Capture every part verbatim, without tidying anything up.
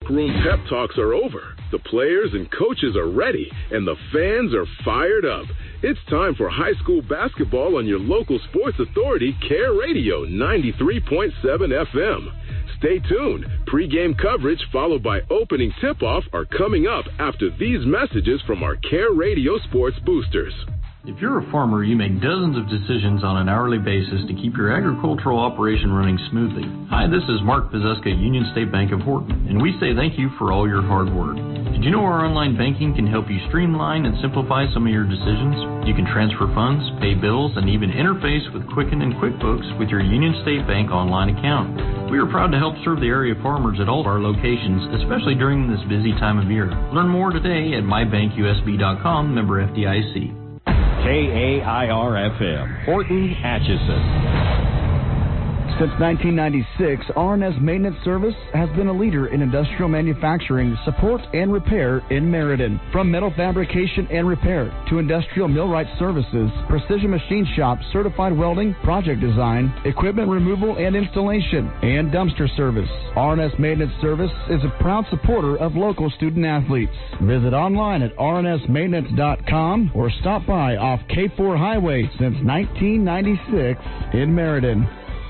locker room pep talks are over. The players and coaches are ready, and the fans are fired up. It's time for high school basketball on your local sports authority, Care Radio ninety-three point seven F M. Stay tuned. Pre-game coverage followed by opening tip-off are coming up after these messages from our Care Radio Sports Boosters. If you're a farmer, you make dozens of decisions on an hourly basis to keep your agricultural operation running smoothly. Hi, this is Mark Pizeska, Union State Bank of Horton, and we say thank you for all your hard work. Did you know our online banking can help you streamline and simplify some of your decisions? You can transfer funds, pay bills, and even interface with Quicken and QuickBooks with your Union State Bank online account. We are proud to help serve the area farmers at all of our locations, especially during this busy time of year. Learn more today at my bank U S B dot com, member F D I C. K A I R F M, Horton, Atchison. Since nineteen ninety-six, R and S Maintenance Service has been a leader in industrial manufacturing, support, and repair in Meriden. From metal fabrication and repair to industrial millwright services, precision machine shop, certified welding, project design, equipment removal and installation, and dumpster service. R and S Maintenance Service is a proud supporter of local student athletes. Visit online at R N S maintenance dot com or stop by off K four Highway since nineteen ninety-six in Meriden.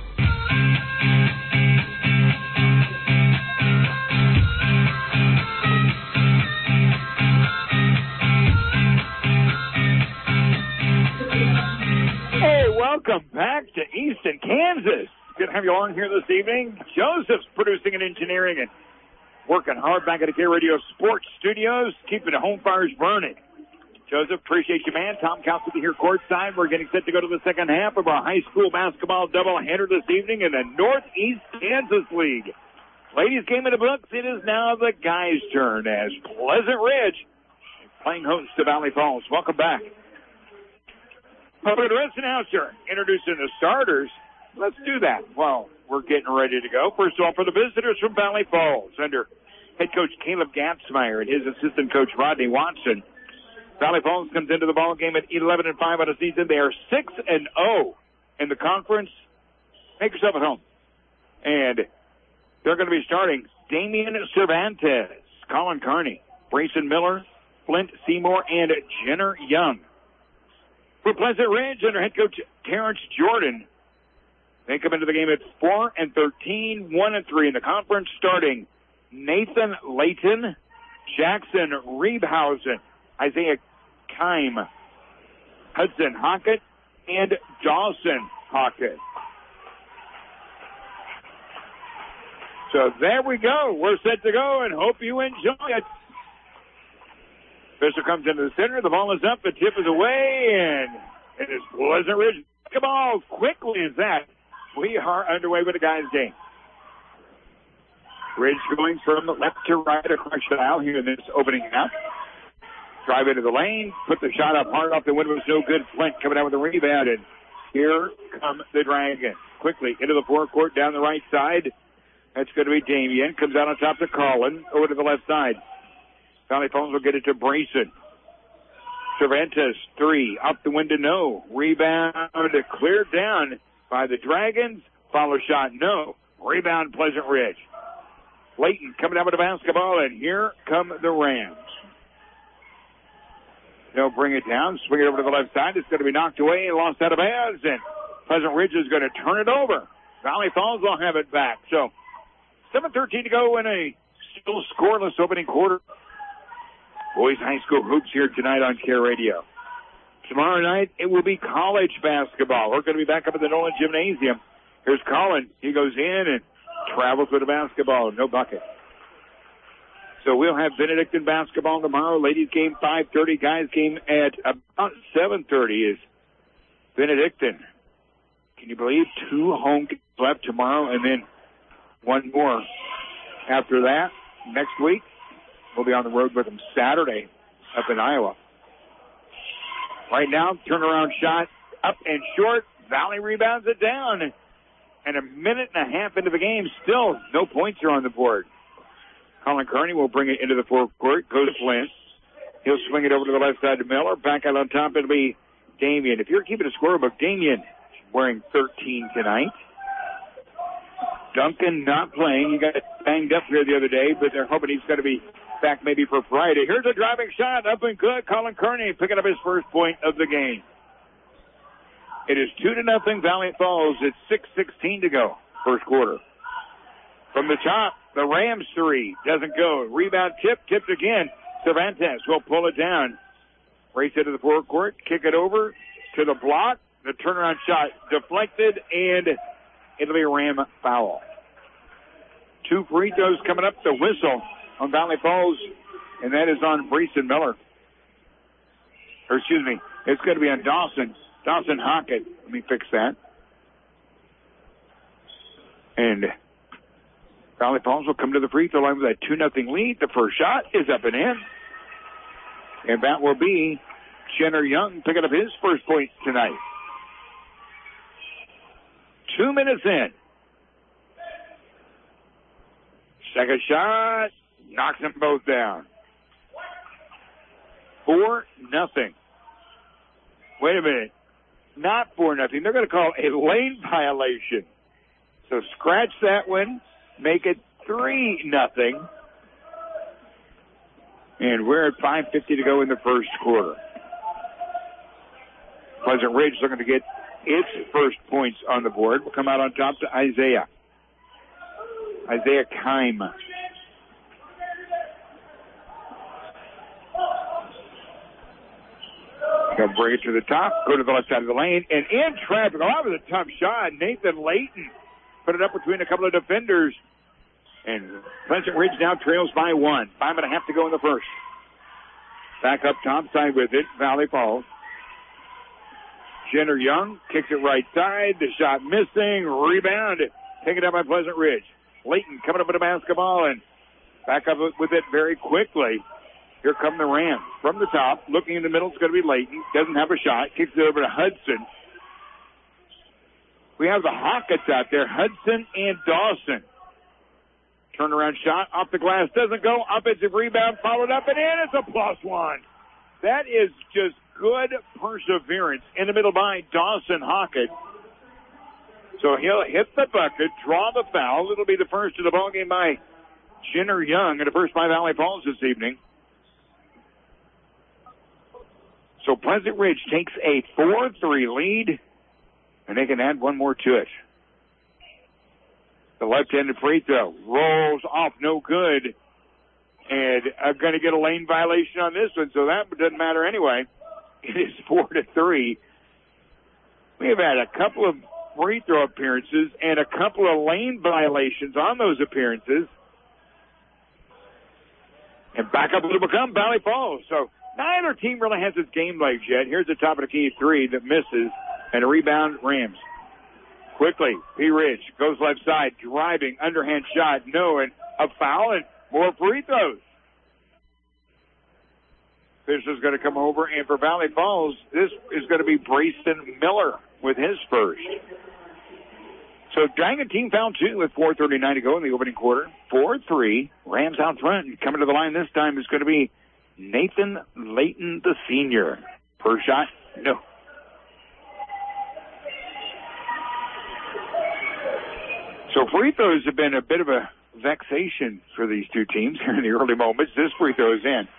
Hey, welcome back to Easton, Kansas. Good to have you on here this evening. Joseph's producing and engineering and working hard back at the Care Radio Sports Studios, keeping the home fires burning. Joseph, appreciate you, man. Tom Counts here courtside. We're getting set to go to the second half of our high school basketball doubleheader this evening in the Northeast Kansas League. Ladies game in the books. It is now the guys' turn as Pleasant Ridge is playing host to Valley Falls. Welcome back. Public address announcer introducing the starters. Let's do that while we're getting ready to go. First of all, for the visitors from Valley Falls, under head coach Caleb Gatzmeyer and his assistant coach Rodney Watson. Valley Falls comes into the ball game at eleven and five on the season. They are six and zero in the conference. Make yourself at home, and they're going to be starting Damian Cervantes, Colin Carney, Brayson Miller, Flint Seymour, and Jenner Young. For Pleasant Ridge, under head coach Terrence Jordan, they come into the game at four and thirteen, one and three in the conference. Starting Nathan Layton, Jackson Reebhausen, Isaiah Kime, Hudson Hockett, and Dawson Hockett. So there we go. We're set to go and hope you enjoy it. Fisher comes into the center. The ball is up. The tip is away, and it is Pleasant Ridge. Basketball quickly as that. We are underway with the guys' game. Ridge going from left to right across the aisle here in this opening half. Drive into the lane, put the shot up hard off the window. It was no good. Flint coming out with a rebound, and here come the Dragons. Quickly into the forecourt down the right side. That's going to be Damien. Comes out on top to Colin. Over to the left side. Valley Falls will get it to Brayson. Cervantes, three. Up the window, no. Rebound cleared down by the Dragons. Follow shot, no. Rebound, Pleasant Ridge. Layton coming out with the basketball, and here come the Rams. They'll bring it down, swing it over to the left side. It's going to be knocked away and lost out of bounds, and Pleasant Ridge is going to turn it over. Valley Falls will have it back. So seven thirteen to go in a still scoreless opening quarter. Boys High School hoops here tonight on Care Radio. Tomorrow night, it will be college basketball. We're going to be back up at the Nolan Gymnasium. Here's Colin. He goes in and travels with the basketball. No bucket. So we'll have Benedictine basketball tomorrow. Ladies game five thirty. Guys game at about seven thirty is Benedictine. Can you believe two home games left tomorrow and then one more after that next week? We'll be on the road with them Saturday up in Iowa. Right now, turnaround shot up and short. Valley rebounds it down. And a minute and a half into the game, still no points are on the board. Colin Kearney will bring it into the forecourt. Goes Flint. He'll swing it over to the left side to Miller. Back out on top, it'll be Damien. If you're keeping a scorebook, Damien wearing thirteen tonight. Duncan not playing. He got banged up here the other day, but they're hoping he's going to be back maybe for Friday. Here's a driving shot, up and good. Colin Kearney picking up his first point of the game. It is two to nothing Valley Falls. It's six sixteen to go, first quarter. From the top, the Rams three doesn't go. Rebound tip, tipped again. Cervantes will pull it down. Race into the forecourt, kick it over to the block. The turnaround shot deflected, and it'll be a Ram foul. Two free throws coming up. The whistle on Valley Falls, and that is on Breeson Miller. Or excuse me, it's going to be on Dawson. Dawson Hockett. Let me fix that. And Valley Falls will come to the free throw line with a two nothing lead. The first shot is up and in. And that will be Jenner Young picking up his first point tonight. Two minutes in. Second shot. Knocks them both down. Four nothing. Wait a minute. Not four nothing. They're going to call a lane violation. So scratch that one. Make it three nothing. And we're at five fifty to go in the first quarter. Pleasant Ridge looking to get its first points on the board. We'll come out on top to Isaiah. Isaiah Keim. Gonna bring it to the top, go to the left side of the lane, and in traffic. Oh, that was a tough shot. Nathan Layton put it up between a couple of defenders. And Pleasant Ridge now trails by one. Five and a half to go in the first. Back up top side with it, Valley Falls. Jenner Young kicks it right side. The shot missing. Rebound. Taken up by Pleasant Ridge. Layton coming up with a basketball and back up with it very quickly. Here come the Rams. From the top, looking in the middle, it's going to be Layton. Doesn't have a shot. Kicks it over to Hudson. We have the Hawkets out there, Hudson and Dawson. Turnaround shot off the glass. Doesn't go. Offensive rebound followed up and in. It's a plus one. That is just good perseverance in the middle by Dawson Hockett. So he'll hit the bucket, draw the foul. It'll be the first of the ballgame by Jenner Young and the first by Valley Falls this evening. So Pleasant Ridge takes a four three lead, and they can add one more to it. The left-handed free throw rolls off, no good. And I'm going to get a lane violation on this one, so that doesn't matter anyway. It is four to three. We have had a couple of free throw appearances and a couple of lane violations on those appearances. And back up will become Valley Falls. So neither team really has its game legs yet. Here's the top of the key three that misses, and a rebound, Rams. Quickly, P. Ridge goes left side, driving, underhand shot, no, and a foul, and more free throws. This is going to come over, and for Valley Falls, this is going to be Brayson Miller with his first. So Dragon team foul two with four thirty-nine to go in the opening quarter. four three, Rams out front. And coming to the line this time is going to be Nathan Layton, the senior. First shot, no. So free throws have been a bit of a vexation for these two teams here in the early moments. This free throw is in.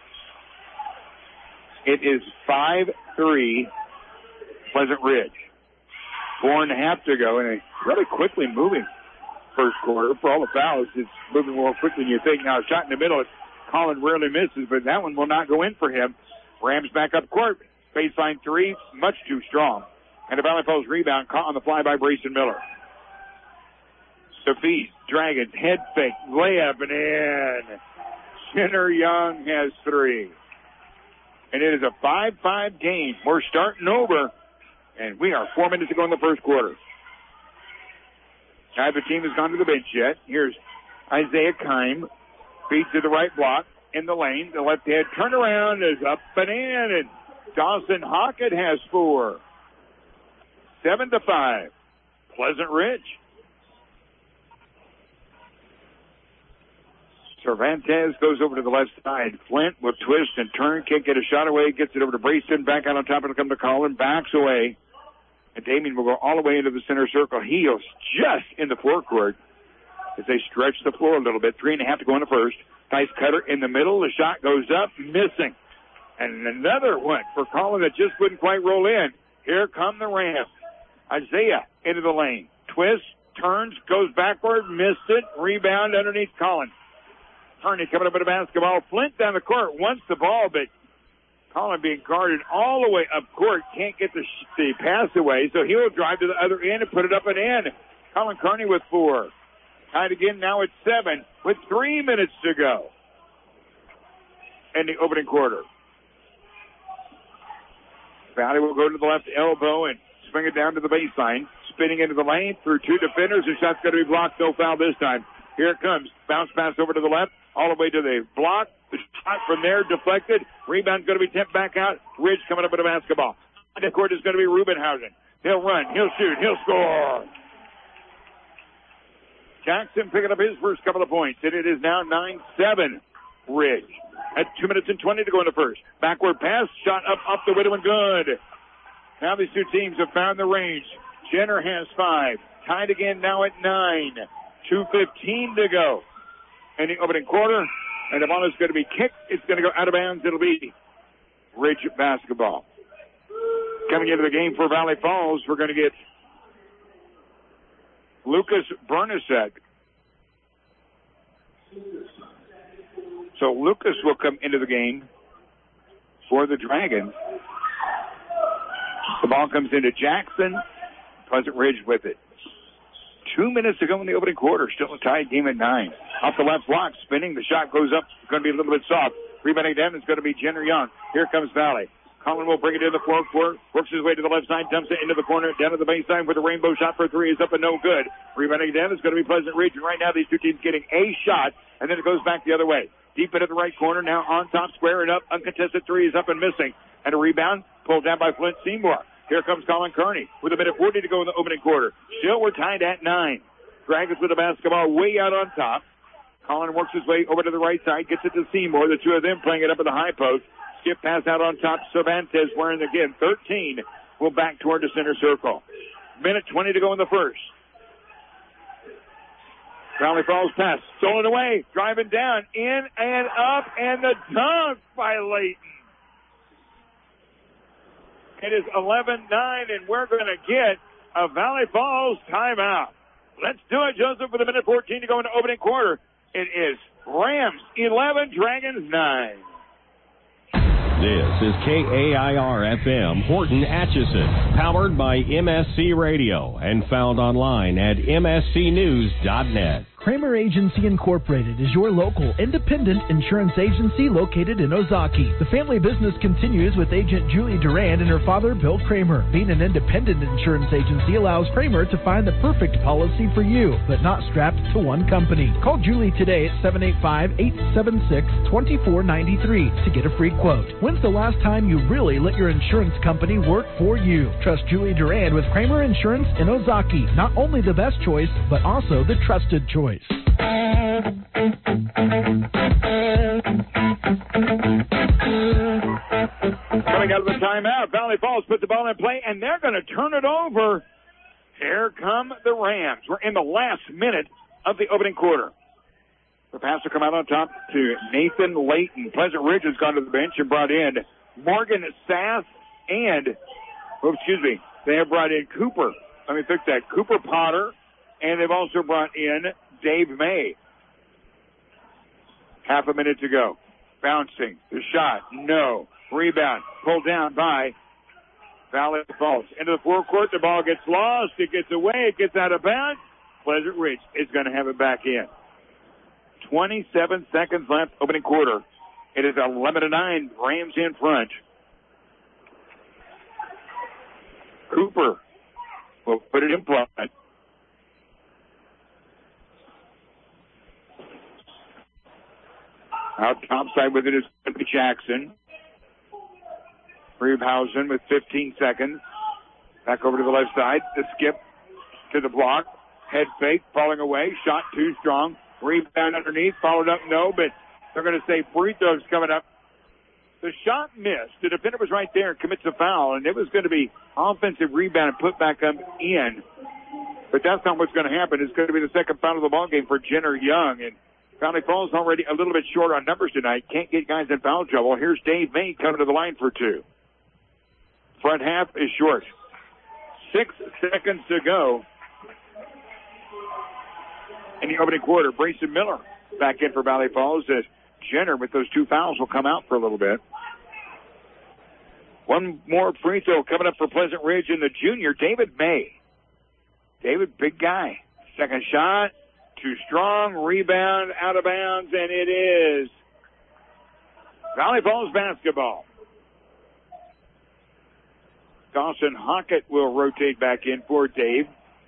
It is five three Pleasant Ridge. Four and a half to go, and a really quickly moving first quarter. For all the fouls, it's moving more quickly than you think. Now, a shot in the middle, Colin rarely misses, but that one will not go in for him. Rams back up court. Baseline three, much too strong. And a Valley Falls rebound caught on the fly by Brayson Miller. Defeat, Dragons, head fake, layup, and in. Jenner Young has three. And it is a five five game. We're starting over, and we are four minutes to go in the first quarter. Neither team has gone to the bench yet. Here's Isaiah Keim. Feed to the right block in the lane. The left hand turnaround is up and in, and Dawson Hockett has four. Seven to five. Pleasant Ridge. Cervantes goes over to the left side. Flint will twist and turn, can't get a shot away, gets it over to Brayson, back out on top, it'll come to Colin, backs away. And Damien will go all the way into the center circle. He is just in the forecourt. as they stretch the floor a little bit. Three and a half to go in the first. Nice cutter in the middle. The shot goes up, missing. And another one for Colin that just wouldn't quite roll in. Here come the Rams. Isaiah into the lane. Twist, turns, goes backward, missed it. Rebound underneath Colin. Kearney coming up with a basketball. Flint down the court wants the ball, but Colin being guarded all the way up court. Can't get the, the pass away, so he'll drive to the other end and put it up and in. Colin Kearney with four. Tied again now at seven with three minutes to go in the opening quarter. Valley will go to the left elbow and swing it down to the baseline. Spinning into the lane through two defenders. The shot's going to be blocked. No foul this time. Here it comes. Bounce pass over to the left. All the way to the block. The shot from there deflected. Rebound's going to be tipped back out. Ridge coming up with a basketball. On the court is going to be Rubenhausen. He'll run. He'll shoot. He'll score. Jackson picking up his first couple of points. And it is now nine seven. Ridge. At two minutes and twenty to go in the first. Backward pass. Shot up, up the window and good. Now these two teams have found the range. Jenner has five. Tied again now at nine. two fifteen to go in the opening quarter. And the ball is going to be kicked. It's going to go out of bounds. It'll be Ridge basketball. Coming into the game for Valley Falls, we're going to get Lucas Bernasek. So Lucas will come into the game for the Dragons. The ball comes into Jackson. Pleasant Ridge with it. Two minutes to go in the opening quarter. Still a tied game at nine. Off the left block, spinning. The shot goes up. It's going to be a little bit soft. Rebounding down is going to be Jenner Young. Here comes Valley. Colin will bring it to the floor court. Works his way to the left side. Dumps it into the corner. Down to the baseline with a rainbow shot for three. Is up and no good. Rebounding down is going to be Pleasant Ridge. And right now these two teams getting a shot. And then it goes back the other way. Deep into the right corner. Now on top, square and up. Uncontested three is up and missing. And a rebound pulled down by Flint Seymour. Here comes Colin Kearney with a minute forty to go in the opening quarter. Still we're tied at nine. Dragons with the basketball way out on top. Colin works his way over to the right side, gets it to Seymour. The two of them playing it up at the high post. Skip pass out on top. Cervantes wearing again thirteen. Will back toward the center circle. Minute twenty to go in the first. Valley Falls pass. Stolen away. Driving down. In and up. And the dunk by Layton. It is eleven nine, and we're going to get a Valley Falls timeout. Let's do it, Joseph, with a minute fourteen to go in the opening quarter. It is Rams eleven, Dragons nine. This is K A I R F M, Horton Atchison, powered by M S C Radio and found online at m s c news dot net. Kramer Agency Incorporated is your local independent insurance agency located in Ozaki. The family business continues with agent Julie Durand and her father, Bill Kramer. Being an independent insurance agency allows Kramer to find the perfect policy for you, but not strapped to one company. Call Julie today at seven eight five, eight seven six, two four nine three to get a free quote. When's the last time you really let your insurance company work for you? Trust Julie Durand with Kramer Insurance in Ozaki. Not only the best choice, but also the trusted choice. Coming out of the timeout, Valley Falls put the ball in play, and they're going to turn it over. Here come the Rams. We're in the last minute of the opening quarter. The pass will come out on top to Nathan Layton. Pleasant Ridge has gone to the bench and brought in Morgan Sass and, oh, excuse me, they have brought in Cooper. Let me fix that. Cooper Potter, and they've also brought in Dave May. Half a minute to go. Bouncing. The shot. No. Rebound. Pulled down by Valley Falls. Into the forecourt. The ball gets lost. It gets away. It gets out of bounds. Pleasant Ridge is going to have it back in. twenty-seven seconds left. Opening quarter. It is eleven to nine. Rams in front. Cooper will put it in play. Out topside with it is going to be Jackson. Reebhausen with fifteen seconds. Back over to the left side. The skip to the block. Head fake, falling away. Shot too strong. Rebound underneath. Followed up, no, but they're going to say free throws coming up. The shot missed. The defender was right there and commits a foul, and it was going to be offensive rebound and put back up in. But that's not what's going to happen. It's going to be the second foul of the ball game for Jenner Young. And Valley Falls already a little bit short on numbers tonight. Can't get guys in foul trouble. Here's Dave May coming to the line for two. Front half is short. Six seconds to go in the opening quarter. Brayson Miller back in for Valley Falls as Jenner with those two fouls will come out for a little bit. One more free throw coming up for Pleasant Ridge in the junior, David May. David, big guy. Second shot, too strong, rebound, out of bounds, and it is Valley Falls basketball. Dawson Hockett will rotate back in for Dave.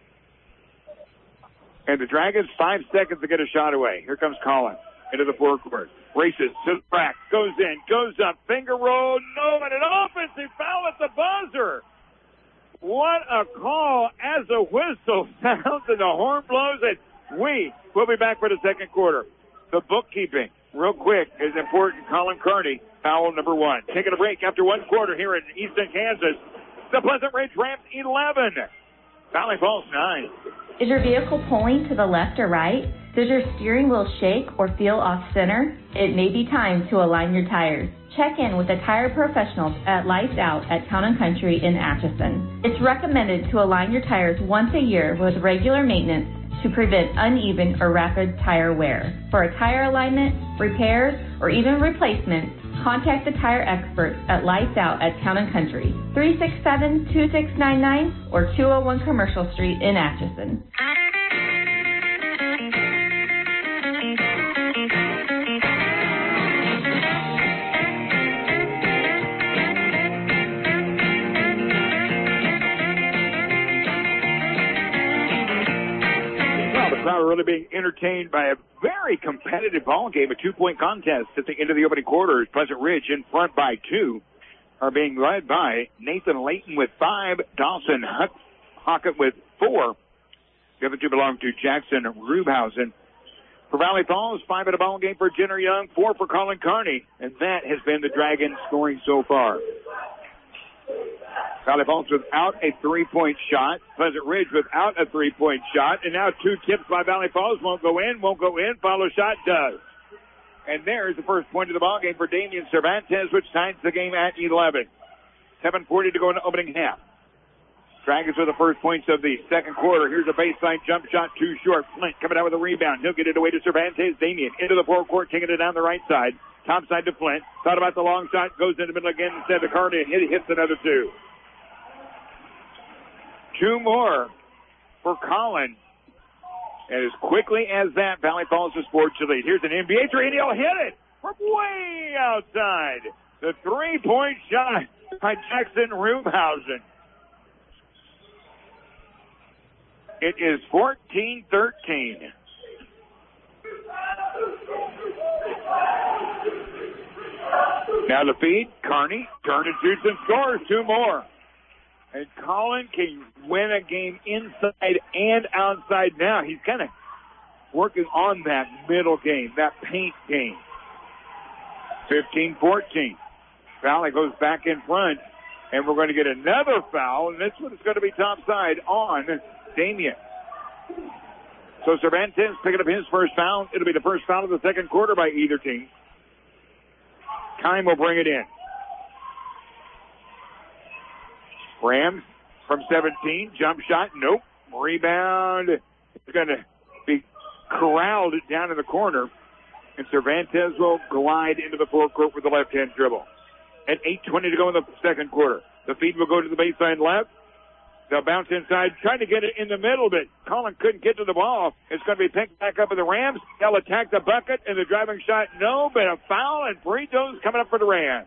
And the Dragons, five seconds to get a shot away. Here comes Collins into the forecourt. Races to the rack, goes in, goes up, finger roll, no, and an offensive foul at the buzzer. What a call as the whistle sounds and the horn blows, and we will be back for the second quarter. The bookkeeping, real quick, is important. Colin Kearney, foul number one. Taking a break after one quarter here in Easton, Kansas. The Pleasant Ridge Rams eleven. Valley Falls nine. Is your vehicle pulling to the left or right? Does your steering wheel shake or feel off center? It may be time to align your tires. Check in with the tire professionals at Lights Out at Town and Country in Atchison. It's recommended to align your tires once a year with regular maintenance to prevent uneven or rapid tire wear. For a tire alignment, repairs, or even replacement, contact the tire experts at Lights Out at Town and Country, three six seven, two six nine nine or two oh one Commercial Street in Atchison. Crowd really being entertained by a very competitive ball game, a two-point contest at the end of the opening quarter. Pleasant Ridge in front by two are being led by Nathan Layton with five, Dawson Hockett with four. The other two belong to Jackson Rubhausen. For Valley Falls, five in a ball game for Jenner Young, four for Colin Kearney, and that has been the Dragons scoring so far. Valley Falls without a three-point shot. Pleasant Ridge without a three-point shot. And now two tips by Valley Falls. Won't go in, won't go in. Follow shot does. And there's the first point of the ballgame for Damian Cervantes, which ties the game at eleven. seven forty to go in the opening half. Dragons with the first points of the second quarter. Here's a baseline jump shot, too short. Flint coming out with a rebound. He'll get it away to Cervantes. Damian into the forecourt, taking it down the right side. Top side to Flint. Thought about the long shot. Goes in the middle again instead of Kearney. Hit, hits another two. Two more for Collins. And as quickly as that, Valley Falls is forced to lead. Here's an N B A three, and he'll hit it from way outside. The three-point shot by Jackson Rubhausen. It is fourteen thirteen. Now the feed, Kearney, turn and shoots and scores two more. And Colin can win a game inside and outside now. He's kind of working on that middle game, that paint game. fifteen fourteen. Valley goes back in front, and we're going to get another foul, and this one's going to be topside on Damian. So Cervantes picking up his first foul. It'll be the first foul of the second quarter by either team. Kime will bring it in. Rams from seventeen. Jump shot. Nope. Rebound. It's going to be corralled down in the corner. And Cervantes will glide into the forecourt with the left-hand dribble. At eight twenty to go in the second quarter. The feed will go to the baseline left. They'll bounce inside, trying to get it in the middle, but Colin couldn't get to the ball. It's going to be picked back up by the Rams. They'll attack the bucket, and the driving shot, no, but a foul, and free throws coming up for the Rams.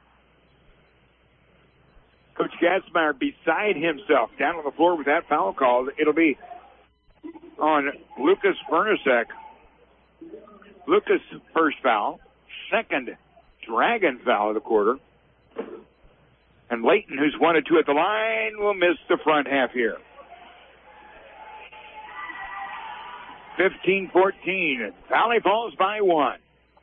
Coach Gadsmeyer beside himself down on the floor with that foul call. It'll be on Lucas Bernasek. Lucas' first foul, second Dragon foul of the quarter. And Layton, who's one and two at the line, will miss the front half here. fifteen fourteen. Valley Falls by one.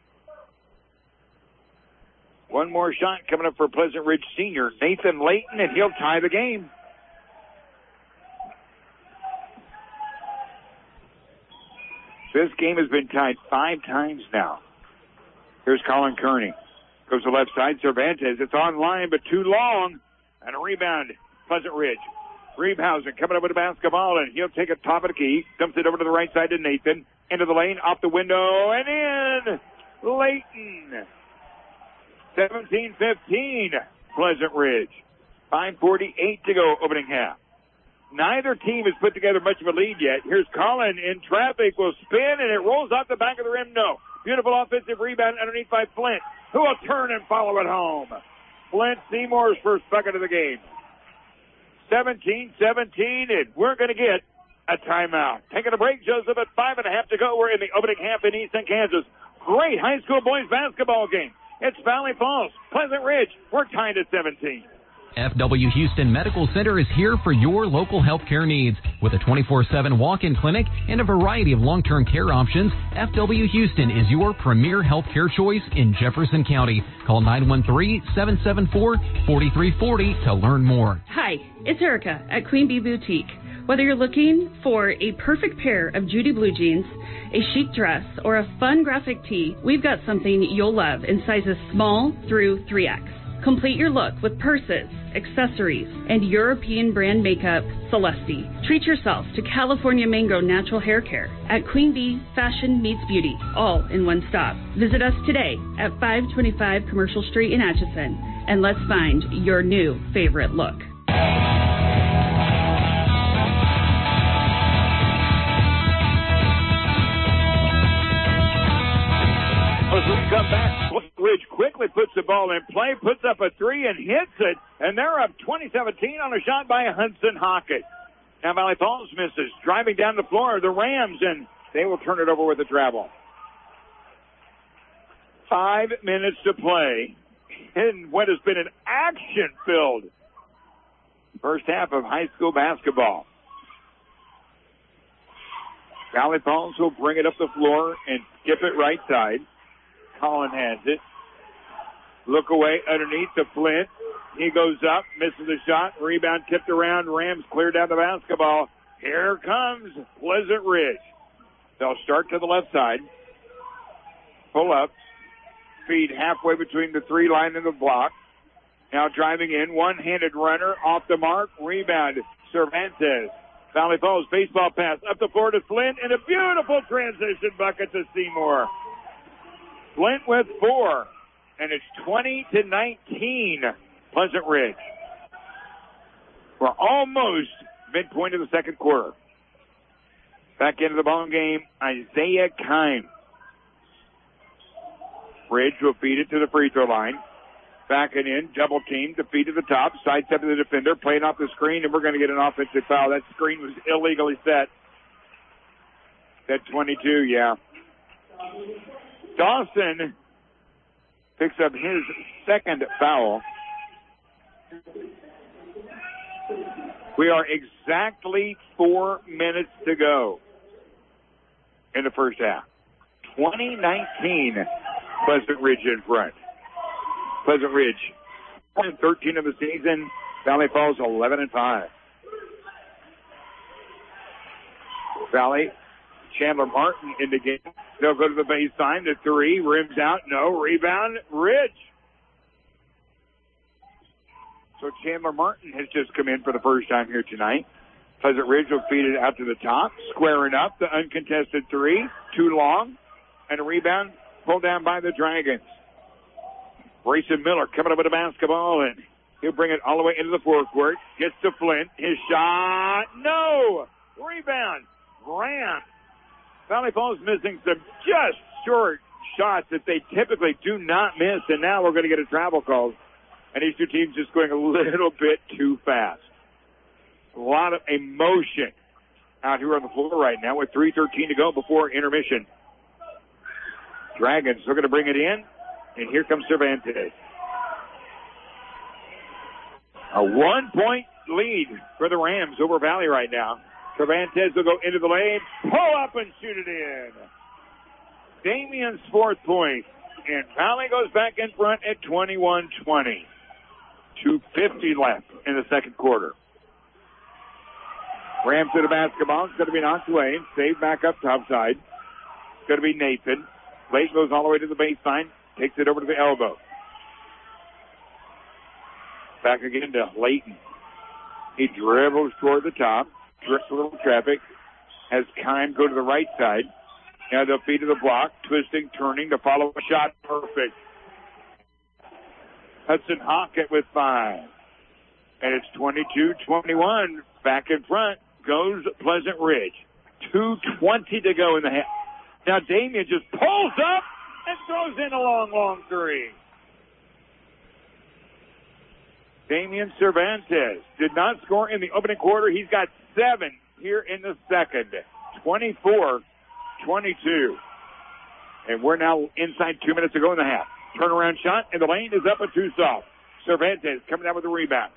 One more shot coming up for Pleasant Ridge senior Nathan Layton, and he'll tie the game. This game has been tied five times now. Here's Colin Kearney. Goes to the left side. Cervantes. It's online, but too long. And a rebound. Pleasant Ridge. Reebhausen coming up with a basketball, and he'll take a top of the key. Dumps it over to the right side to Nathan. Into the lane, off the window, and in. Layton. seventeen fifteen. Pleasant Ridge. five forty-eight to go, opening half. Neither team has put together much of a lead yet. Here's Collin in traffic. Will spin, and it rolls off the back of the rim. No. Beautiful offensive rebound underneath by Flint, who will turn and follow it home. Flint Seymour's first bucket of the game. seventeen seventeen, and we're going to get a timeout. Taking a break, Joseph, at five and a half to go. We're in the opening half in Easton, Kansas. Great high school boys basketball game. It's Valley Falls, Pleasant Ridge. We're tied at seventeen. F W Houston Medical Center is here for your local healthcare needs. With a twenty-four seven walk-in clinic and a variety of long-term care options, F W Houston is your premier healthcare choice in Jefferson County. Call nine one three, seven seven four, four three four zero to learn more. Hi, it's Erica at Queen Bee Boutique. Whether you're looking for a perfect pair of Judy blue jeans, a chic dress, or a fun graphic tee, we've got something you'll love in sizes small through three X. Complete your look with purses, accessories, and European brand makeup, Celeste. Treat yourself to California Mango Natural Hair Care at Queen Bee Fashion Meets Beauty, all in one stop. Visit us today at five twenty-five Commercial Street in Atchison, and let's find your new favorite look. As we come back, Ridge quickly puts the ball in play, puts up a three and hits it, and they're up twenty seventeen on a shot by Hudson Hockett. Now Valley Falls misses, driving down the floor, the Rams, and they will turn it over with a travel. Five minutes to play in what has been an action-filled first half of high school basketball. Valley Falls will bring it up the floor and skip it right side. Collin has it. Look away underneath to Flint. He goes up, misses the shot. Rebound tipped around. Rams cleared out the basketball. Here comes Pleasant Ridge. They'll start to the left side. Pull up. Feed halfway between the three line and the block. Now driving in. One-handed runner off the mark. Rebound. Cervantes. Valley Falls baseball pass up the floor to Flint, and a beautiful transition bucket to Seymour. Flint with four, and it's twenty to nineteen, Pleasant Ridge. We're almost midpoint of the second quarter. Back into the ball game, Isaiah Kime. Ridge will feed it to the free throw line. Backing in, double team, to feed to the top, sidestepping the defender, playing off the screen, and we're going to get an offensive foul. That screen was illegally set. At twenty-two, yeah. Dawson picks up his second foul. We are exactly four minutes to go in the first half. twenty nineteen, Pleasant Ridge in front. Pleasant Ridge, one and thirteen of the season. Valley Falls, eleven and five. Valley, Chandler Martin in the game. They'll go to the baseline. The three, rims out, no. Rebound, Ridge. So Chandler Martin has just come in for the first time here tonight. Pleasant Ridge will feed it out to the top, squaring up the uncontested three. Too long, and a rebound pulled down by the Dragons. Grayson Miller coming up with a basketball, and he'll bring it all the way into the forecourt. Gets to Flint. His shot, no. Rebound, Grant. Valley Falls missing some just short shots that they typically do not miss, and now we're going to get a travel call. And these two teams just going a little bit too fast. A lot of emotion out here on the floor right now with three thirteen to go before intermission. Dragons are going to bring it in, and here comes Cervantes. A one-point lead for the Rams over Valley right now. Cervantes will go into the lane, pull up and shoot it in. Damian's fourth point, and Valley goes back in front at twenty-one twenty. two fifty left in the second quarter. Rams to the basketball. It's going to be knocked away. Saved back up topside. going to be Nathan. Layton goes all the way to the baseline, takes it over to the elbow. Back again to Layton. He dribbles toward the top, drifts a little traffic, has Kime go to the right side. Now they'll feed to the block, twisting, turning to follow a shot. Perfect. Hudson Hockett with five. And it's twenty-two twenty-one. Back in front goes Pleasant Ridge. two twenty to go in the half. Now Damien just pulls up and throws in a long, long three. Damian Cervantes did not score in the opening quarter. He's got seven here in the second. twenty-four twenty-two. And we're now inside two minutes to go in the half. Turnaround shot, and the lane is up a two soft. Cervantes coming down with the rebound.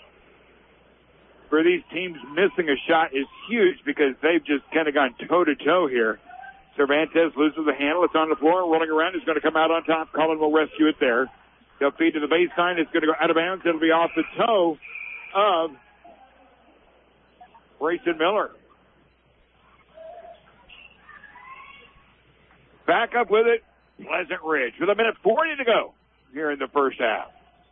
For these teams, missing a shot is huge because they've just kind of gone toe-to-toe here. Cervantes loses the handle. It's on the floor. Rolling around. It's going to come out on top. Cullen will rescue it there. They'll feed to the baseline. It's going to go out of bounds. It'll be off the toe of Grayson Miller. Back up with it, Pleasant Ridge. With a minute forty to go here in the first half.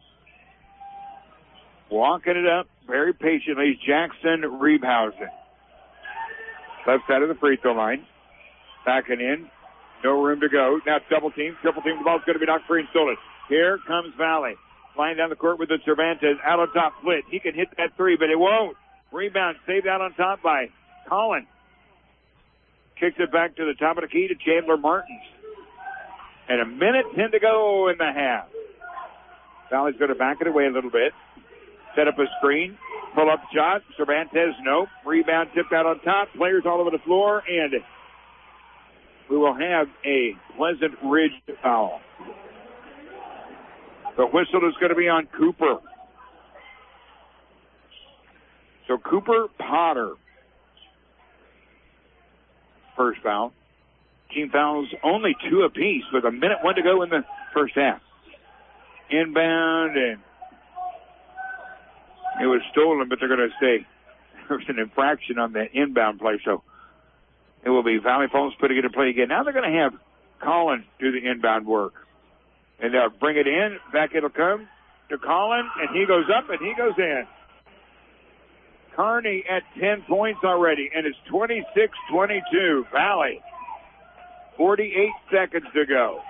Walking it up very patiently, Jackson Reebhausen. Left side of the free throw line. Backing in. No room to go. Now double team. Triple team. The ball's going to be knocked free and stolen. Here comes Valley. Flying down the court with the Cervantes. Out on top, Flit. He can hit that three, but it won't. Rebound saved out on top by Collin. Kicks it back to the top of the key to Chandler Martins. And a minute ten to go in the half. Valley's going to back it away a little bit. Set up a screen. Pull up shot. Cervantes, nope. Rebound tipped out on top. Players all over the floor. And we will have a Pleasant Ridge foul. The whistle is going to be on Cooper. So Cooper Potter. First foul. Team fouls only two apiece with a minute one to go in the first half. Inbound, and it was stolen, but they're going to say there was an infraction on that inbound play, so it will be Valley Falls putting it in play again. Now they're going to have Collin do the inbound work. And they'll bring it in. Back it'll come to Collin, and he goes up, and he goes in. Kearney at ten points already, and it's twenty-six twenty-two. Valley, forty-eight seconds to go.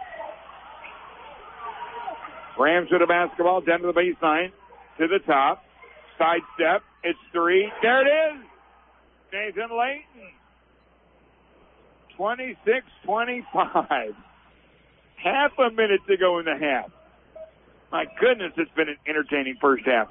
Rams with a basketball down to the baseline, to the top. Side step. It's three. There it is. Nathan Layton. twenty-six twenty-five. Half a minute to go in the half. My goodness, it's been an entertaining first half.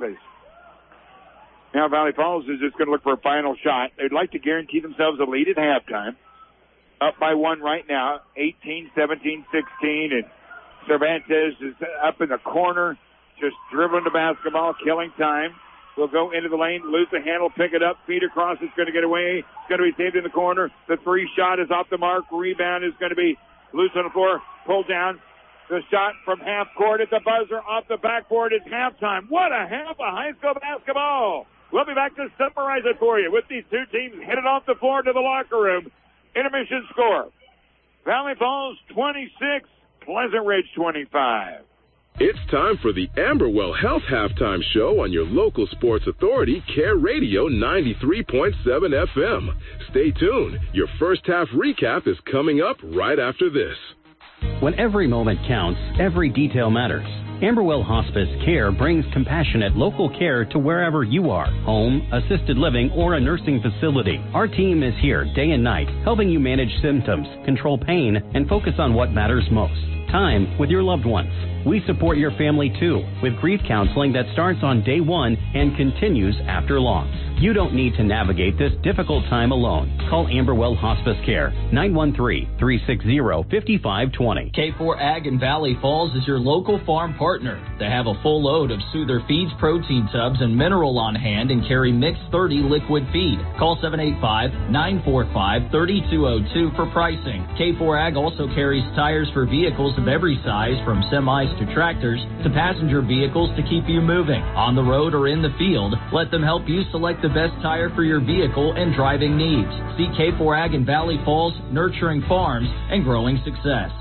Now Valley Falls is just going to look for a final shot. They'd like to guarantee themselves a lead at halftime. Up by one right now, eighteen seventeen sixteen, and Cervantes is up in the corner, just dribbling the basketball, killing time. Will go into the lane, lose the handle, pick it up, feed across. It's going to get away. It's going to be saved in the corner. The three shot is off the mark. Rebound is going to be loose on the floor, pulled down. The shot from half court at the buzzer off the backboard is halftime. What a half of high school basketball. We'll be back to summarize it for you with these two teams headed off the floor to the locker room. Intermission score. Valley Falls twenty-six, Pleasant Ridge twenty-five. It's time for the Amberwell Health Halftime Show on your local sports authority, Care Radio ninety-three point seven F M. Stay tuned. Your first half recap is coming up right after this. When every moment counts, every detail matters. Amberwell Hospice Care brings compassionate local care to wherever you are, home, assisted living, or a nursing facility. Our team is here day and night, helping you manage symptoms, control pain, and focus on what matters most. Time with your loved ones. We support your family too, with grief counseling that starts on day one and continues after loss. You don't need to navigate this difficult time alone. Call Amberwell Hospice Care, nine one three, three six zero, five five two zero. K four Ag in Valley Falls is your local farm partner. They have a full load of Soother Feeds protein tubs and mineral on hand and carry Mix thirty liquid feed. Call seven eight five, nine four five, three two zero two for pricing. K four Ag also carries tires for vehicles of every size, from semis to tractors to passenger vehicles, to keep you moving. On the road or in the field, let them help you select the the best tire for your vehicle and driving needs. See K four Ag in Valley Falls, nurturing farms and growing success.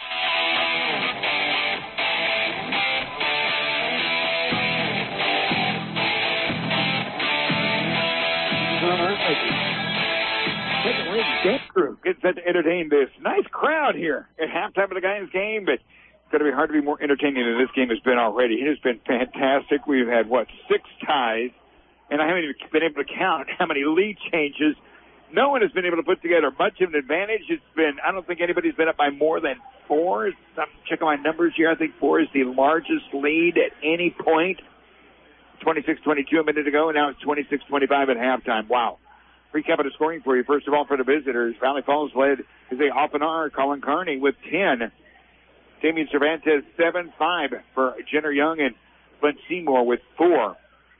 Crew gets set to entertain this nice crowd here at halftime of the guys' game, but it's going to be hard to be more entertaining than this game has been already. It has been fantastic. We've had, what, six ties, and I haven't even been able to count how many lead changes. No one has been able to put together much of an advantage. It's been, I don't think anybody's been up by more than four. I'm checking my numbers here. I think four is the largest lead at any point. twenty-six twenty-two a minute ago, and now it's twenty-six twenty-five at halftime. Wow. Recap of the scoring for you. First of all, for the visitors, Valley Falls led is a half an hour. Colin Carney with ten. Damian Cervantes, seven five for Jenner Young and Flint Seymour with four.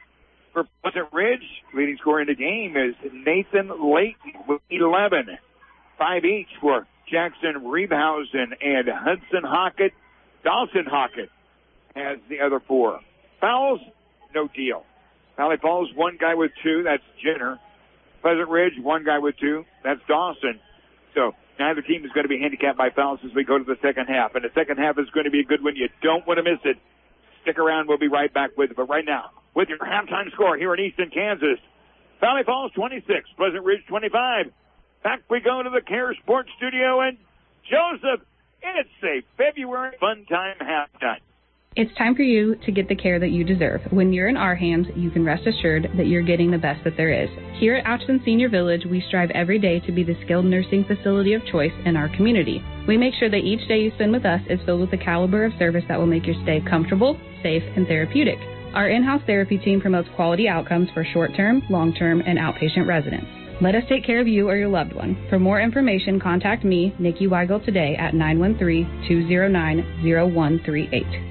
For Pleasant Ridge, leading scorer in the game is Nathan Layton with eleven. Five each for Jackson Reebhausen and Hudson Hockett. Dawson Hockett has the other four. Fouls, no deal. Valley Falls, one guy with two. That's Jenner. Pleasant Ridge, one guy with two. That's Dawson. So neither team is going to be handicapped by fouls as we go to the second half. And the second half is going to be a good one. You don't want to miss it. Stick around. We'll be right back with it. But right now, with your halftime score here in Easton, Kansas, Valley Falls twenty-six, Pleasant Ridge twenty-five. Back we go to the Care Sports Studio. And Joseph, it's a February fun time halftime. It's time for you to get the care that you deserve. When you're in our hands, you can rest assured that you're getting the best that there is. Here at Atchison Senior Village, we strive every day to be the skilled nursing facility of choice in our community. We make sure that each day you spend with us is filled with the caliber of service that will make your stay comfortable, safe, and therapeutic. Our in-house therapy team promotes quality outcomes for short-term, long-term, and outpatient residents. Let us take care of you or your loved one. For more information, contact me, Nikki Weigel, today at nine one three, two zero nine, zero one three eight.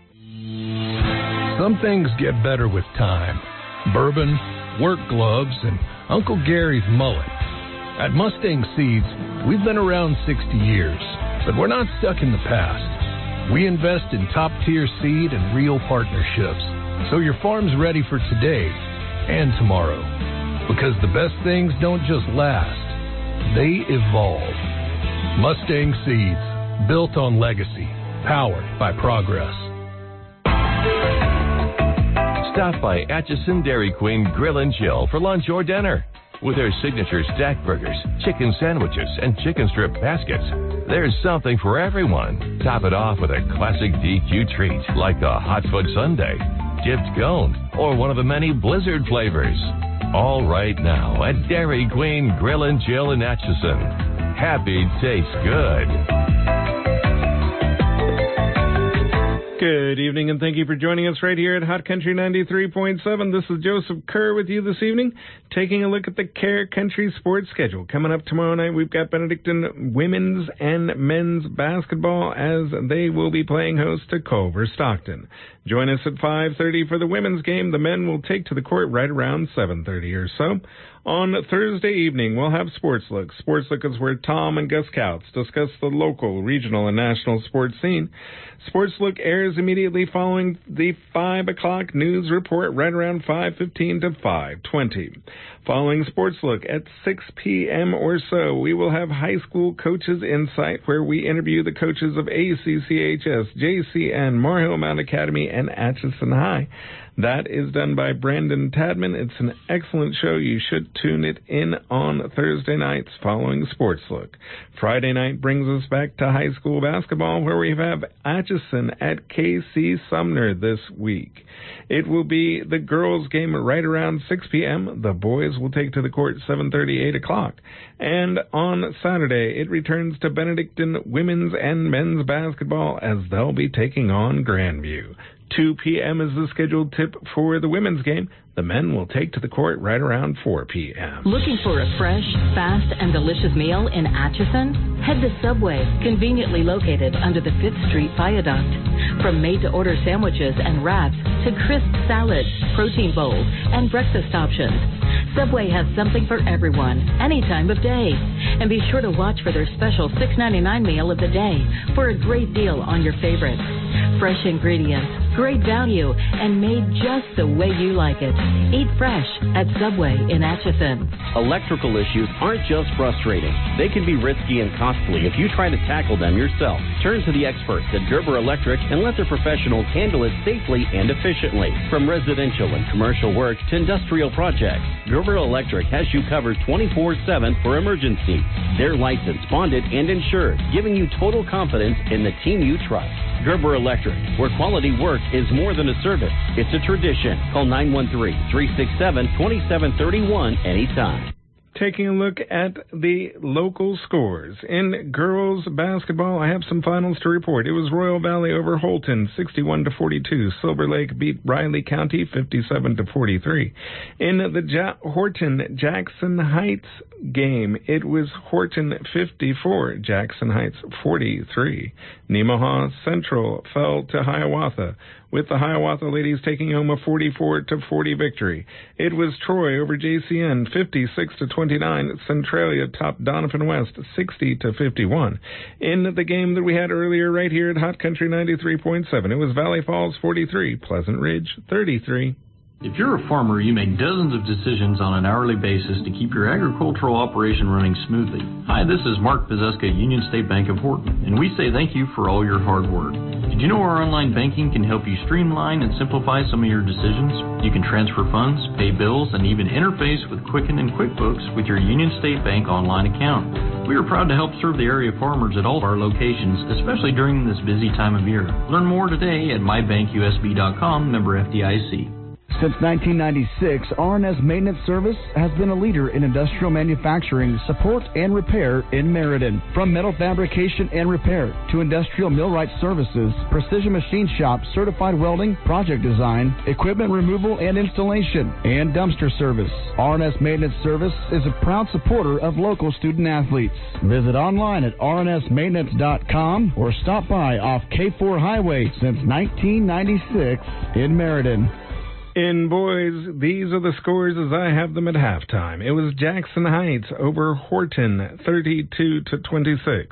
Some things get better with time. Bourbon, work gloves, and Uncle Gary's mullet. At Mustang Seeds, we've been around sixty years, but we're not stuck in the past. We invest in top-tier seed and real partnerships, so your farm's ready for today and tomorrow. Because the best things don't just last, they evolve. Mustang Seeds, built on legacy, powered by progress. Stop by Atchison Dairy Queen Grill and Chill for lunch or dinner. With their signature stack burgers, chicken sandwiches, and chicken strip baskets, there's something for everyone. Top it off with a classic D Q treat like a hot foot sundae, dipped cone, or one of the many blizzard flavors. All right now at Dairy Queen Grill and Chill in Atchison. Happy tastes good. Good evening, and thank you for joining us right here at Hot Country ninety-three point seven. This is Joseph Kerr with you this evening, taking a look at the Care Country sports schedule. Coming up tomorrow night, we've got Benedictine women's and men's basketball as they will be playing host to Culver Stockton. Join us at five thirty for the women's game. The men will take to the court right around seven thirty or so. On Thursday evening, we'll have Sports Look. Sports Look is where Tom and Gus Couts discuss the local, regional, and national sports scene. Sports Look airs immediately following the five o'clock news report right around five fifteen to five twenty. Following Sports Look at six p.m. or so, we will have High School Coaches Insight, where we interview the coaches of A C C H S, J C N, Mar-Hill Mount Academy, and Atchison High. That is done by Brandon Tadman. It's an excellent show. You should tune it in on Thursday nights following Sports Look. Friday night brings us back to high school basketball, where we have Atchison at K C Sumner this week. It will be the girls' game right around six p.m. The boys will take to the court seven thirty, eight o'clock. And on Saturday, it returns to Benedictine women's and men's basketball as they'll be taking on Grandview. two p.m. is the scheduled tip for the women's game. The men will take to the court right around four p.m. Looking for a fresh, fast, and delicious meal in Atchison? Head to Subway, conveniently located under the fifth Street Viaduct. From made-to-order sandwiches and wraps to crisp salads, protein bowls, and breakfast options, Subway has something for everyone, any time of day. And be sure to watch for their special six ninety-nine meal of the day for a great deal on your favorites. Fresh ingredients, great value, and made just the way you like it. Eat fresh at Subway in Atchison. Electrical issues aren't just frustrating. They can be risky and costly if you try to tackle them yourself. Turn to the experts at Gerber Electric and let their professionals handle it safely and efficiently. From residential and commercial work to industrial projects, Gerber Electric has you covered twenty-four seven for emergencies. They're licensed, bonded, and insured, giving you total confidence in the team you trust. Gerber Electric, where quality work is more than a service. It's a tradition. Call nine one three, three six seven, two seven three one anytime. Taking a look at the local scores. In girls basketball, I have some finals to report. It was Royal Valley over Holton, sixty-one to forty-two. Silver Lake beat Riley County, fifty-seven to forty-three. In the ja- Horton-Jackson Heights game, it was Horton fifty-four, Jackson Heights forty-three. Nemaha Central fell to Hiawatha, with the Hiawatha ladies taking home a forty-four to forty victory. It was Troy over J C N, fifty-six to twenty-nine. Centralia topped Donovan West, sixty to fifty-one. In the game that we had earlier right here at Hot Country ninety-three point seven, it was Valley Falls forty-three, Pleasant Ridge thirty-three. If you're a farmer, you make dozens of decisions on an hourly basis to keep your agricultural operation running smoothly. Hi, this is Mark Pizeska, Union State Bank of Horton, and we say thank you for all your hard work. Did you know our online banking can help you streamline and simplify some of your decisions? You can transfer funds, pay bills, and even interface with Quicken and QuickBooks with your Union State Bank online account. We are proud to help serve the area farmers at all of our locations, especially during this busy time of year. Learn more today at my bank U S B dot com, member F D I C. Since nineteen ninety-six, R and S Maintenance Service has been a leader in industrial manufacturing, support, and repair in Meriden. From metal fabrication and repair to industrial millwright services, precision machine shop, certified welding, project design, equipment removal and installation, and dumpster service, R and S Maintenance Service is a proud supporter of local student athletes. Visit online at R N S maintenance dot com or stop by off K four Highway since nineteen ninety-six in Meriden. In boys, these are the scores as I have them at halftime. It was Jackson Heights over Horton, thirty-two to twenty-six.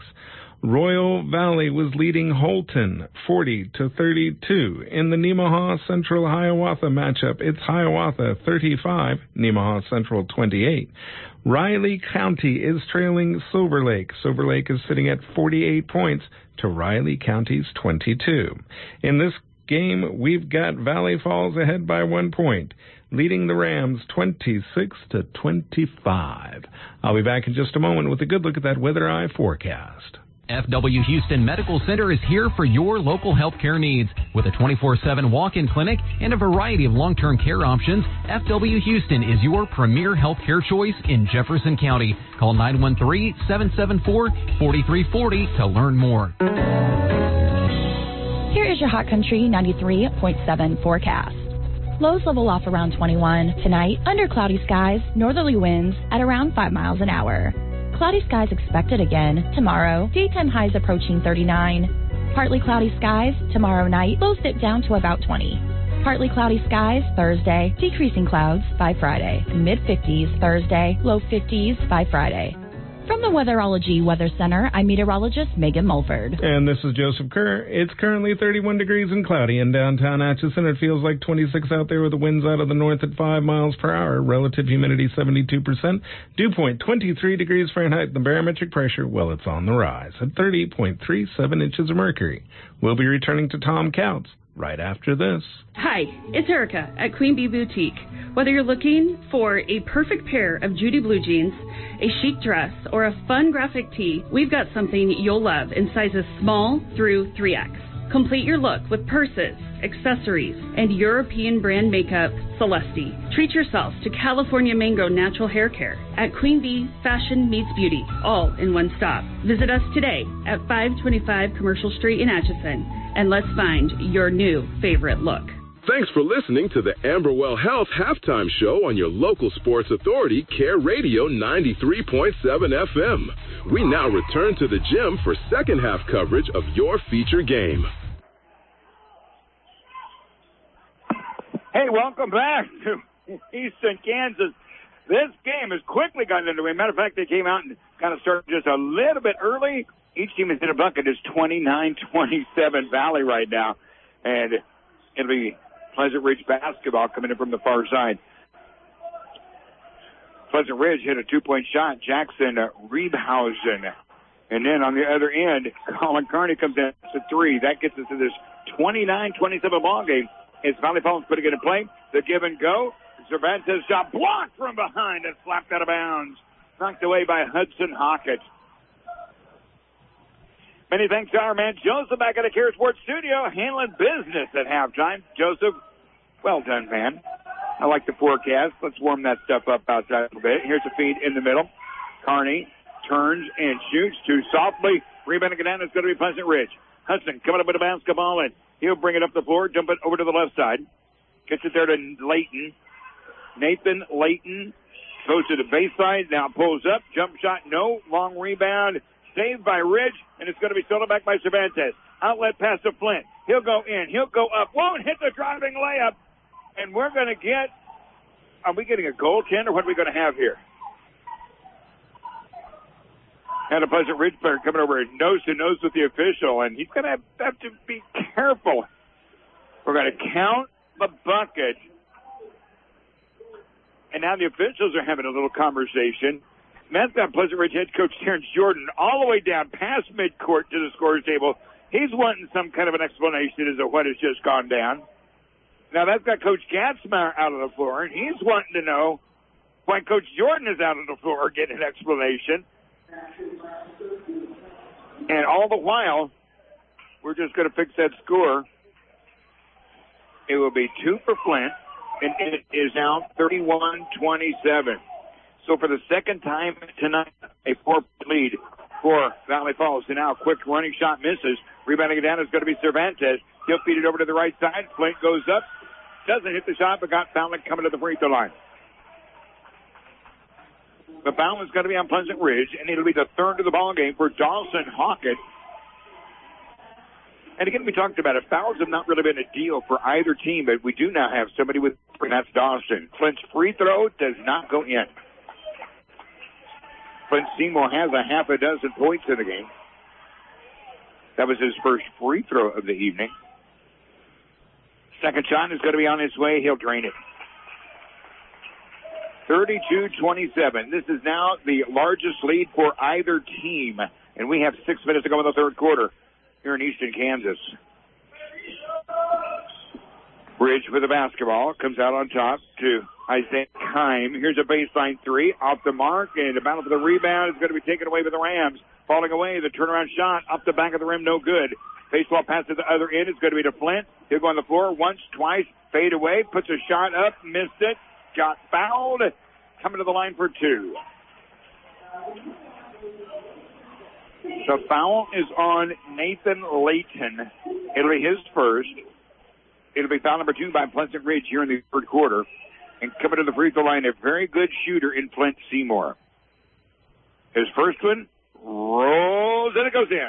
Royal Valley was leading Holton, forty to thirty-two. In the Nemaha Central Hiawatha matchup, it's Hiawatha thirty-five, Nemaha Central twenty-eight. Riley County is trailing Silver Lake. Silver Lake is sitting at forty-eight points to Riley County's twenty-two. In this game, we've got Valley Falls ahead by one point, leading the Rams twenty-six to twenty-five. I'll be back in just a moment with a good look at that Weather Eye forecast. F W Houston Medical Center is here for your local healthcare needs. With a twenty-four seven walk-in clinic and a variety of long-term care options, F W Houston is your premier healthcare choice in Jefferson County. Call nine one three, seven seven four, four three four zero to learn more. Here is your Hot Country ninety-three point seven forecast. Lows level off around twenty-one. Tonight, under cloudy skies, northerly winds at around five miles an hour. Cloudy skies expected again tomorrow. Daytime highs approaching thirty-nine. Partly cloudy skies tomorrow night. Lows dip down to about twenty. Partly cloudy skies Thursday. Decreasing clouds by Friday. mid-fifties Thursday. Low fifties by Friday. From the Weatherology Weather Center, I'm meteorologist Megan Mulford. And this is Joseph Kerr. It's currently thirty-one degrees and cloudy in downtown Atchison. It feels like twenty-six out there with the winds out of the north at five miles per hour. Relative humidity seventy-two percent. Dew point twenty-three degrees Fahrenheit. The barometric pressure, well, it's on the rise at thirty point three seven inches of mercury. We'll be returning to Tom Counts right after this. Hi, it's Erica at Queen Bee Boutique. Whether you're looking for a perfect pair of Judy blue jeans, a chic dress, or a fun graphic tee, we've got something you'll love in sizes small through three X. Complete your look with purses, accessories, and European brand makeup, Celeste. Treat yourself to California Mango Natural Hair Care at Queen Bee Fashion Meets Beauty, all in one stop. Visit us today at five twenty-five Commercial Street in Atchison, and let's find your new favorite look. Thanks for listening to the Amberwell Health Halftime Show on your local sports authority, Care Radio ninety-three point seven F M. We now return to the gym for second half coverage of your feature game. Hey, welcome back to Easton, Kansas. This game has quickly gotten underway. Matter of fact, they came out and kind of started just a little bit early. Each team has hit a bucket. It's twenty-nine twenty-seven Valley right now. And It'll be Pleasant Ridge basketball coming in from the far side. Pleasant Ridge hit a two-point shot. Jackson uh, Reebhausen. And then on the other end, Colin Carney comes in to three. That gets us to this twenty-nine twenty-seven ball game. It's Valley Falls putting it in play. The give and go. Cervantes shot blocked from behind and slapped out of bounds. Knocked away by Hudson Hockett. Many thanks to our man Joseph back at the Care Sports Studio, handling business at halftime. Joseph, well done, man. I like the forecast. Let's warm that stuff up outside a little bit. Here's the feed in the middle. Carney turns and shoots too softly. Rebounding it down is going to be Pleasant Ridge. Hudson coming up with a basketball, and he'll bring it up the floor, jump it over to the left side. Gets it there to Layton. Nathan Layton goes to the baseline, now pulls up, jump shot, no, long rebound, saved by Ridge, and it's going to be stolen back by Cervantes. Outlet pass to Flint. He'll go in, he'll go up, won't hit the driving layup, and we're going to get, are we getting a goaltender, or what are we going to have here? And a Pleasant Ridge player coming over nose to nose with the official, and he's going to have, have to be careful. We're going to count the bucket. And now the officials are having a little conversation. And that's got Pleasant Ridge head coach Terrence Jordan all the way down past midcourt to the scorer's table. He's wanting some kind of an explanation as to what has just gone down. Now that's got Coach Gatzmeyer out of the floor, and he's wanting to know why Coach Jordan is out of the floor getting an explanation. And all the while, we're just going to fix that score. It will be two for Flint. And it is now thirty-one twenty-seven. So for the second time tonight, a four-point lead for Valley Falls. And now a quick running shot misses. Rebounding it down is going to be Cervantes. He'll feed it over to the right side. Flint goes up. Doesn't hit the shot, but got fouled coming to the free throw line. The foul is going to be on Pleasant Ridge, and it'll be the third of the ball game for Dawson Hockett. And again, we talked about it. Fouls have not really been a deal for either team, but we do now have somebody with, and that's Dawson. Flint's free throw does not go in. Flint Seymour has a half a dozen points in the game. That was his first free throw of the evening. Second shot is going to be on his way. He'll drain it. thirty-two twenty-seven. This is now the largest lead for either team. And we have six minutes to go in the third quarter here in Easton, Kansas. Bridge with the basketball. Comes out on top to Isaiah Kime. Here's a baseline three. Off the mark. And the battle for the rebound is going to be taken away by the Rams. Falling away. The turnaround shot up the back of the rim. No good. Baseball pass to the other end is going to be to Flint. He'll go on the floor once, twice. Fade away. Puts a shot up. Missed it. Got fouled. Coming to the line for two. The foul is on Nathan Layton. It'll be his first. It'll be foul number two by Pleasant Ridge here in the third quarter. And coming to the free throw line, a very good shooter in Flint Seymour. His first one rolls, and it goes in.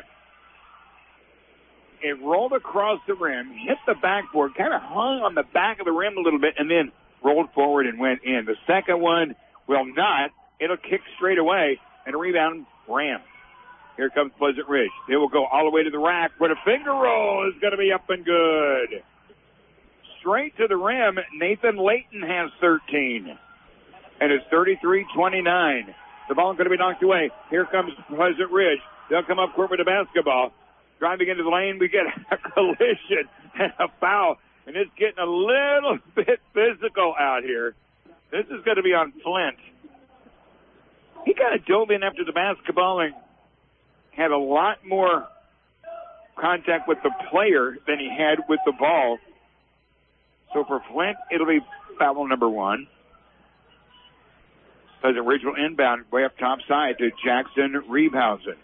It rolled across the rim, hit the backboard, kind of hung on the back of the rim a little bit, and then rolled forward and went in. The second one will not. It'll kick straight away, and a rebound, Rams. Here comes Pleasant Ridge. They will go all the way to the rack, but a finger roll is going to be up and good. Straight to the rim, Nathan Layton has thirteen. And it's thirty-three twenty-nine. The ball is going to be knocked away. Here comes Pleasant Ridge. They'll come up court with the basketball. Driving into the lane, we get a collision and a foul. And it's getting a little bit physical out here. This is going to be on Flint. He kind of dove in after the basketball and had a lot more contact with the player than he had with the ball. So for Flint, it'll be foul number one. Pleasant Ridge will inbound way up top side to Jackson Reebhausen.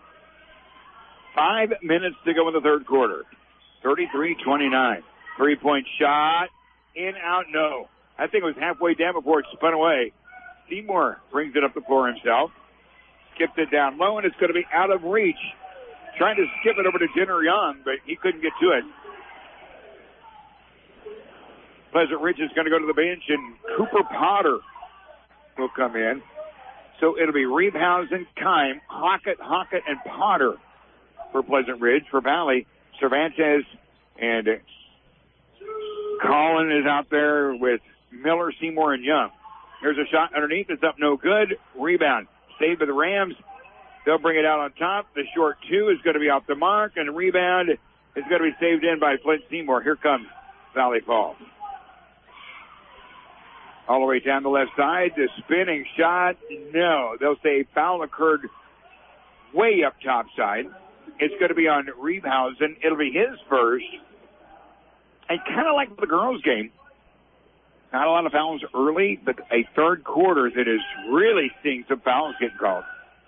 Five minutes to go in the third quarter. thirty-three twenty-nine. Three-point shot. In, out, no. I think it was halfway down before it spun away. Seymour brings it up the floor himself. Skipped it down low, and it's going to be out of reach. Trying to skip it over to Jenner Young, but he couldn't get to it. Pleasant Ridge is going to go to the bench, and Cooper Potter will come in. So it'll be Reebhausen, Kime, Hockett, Hockett, and Potter for Pleasant Ridge. For Valley, Cervantes and Collin is out there with Miller, Seymour, and Young. Here's a shot underneath. It's up no good. Rebound. Saved by the Rams. They'll bring it out on top. The short two is going to be off the mark, and the rebound is going to be saved in by Flint Seymour. Here comes Valley Falls. All the way down the left side. The spinning shot. No. They'll say foul occurred way up top side. It's going to be on Reebhausen. It'll be his first. And kind of like the girls' game. Not a lot of fouls early, but a third quarter that is really seeing some fouls getting called.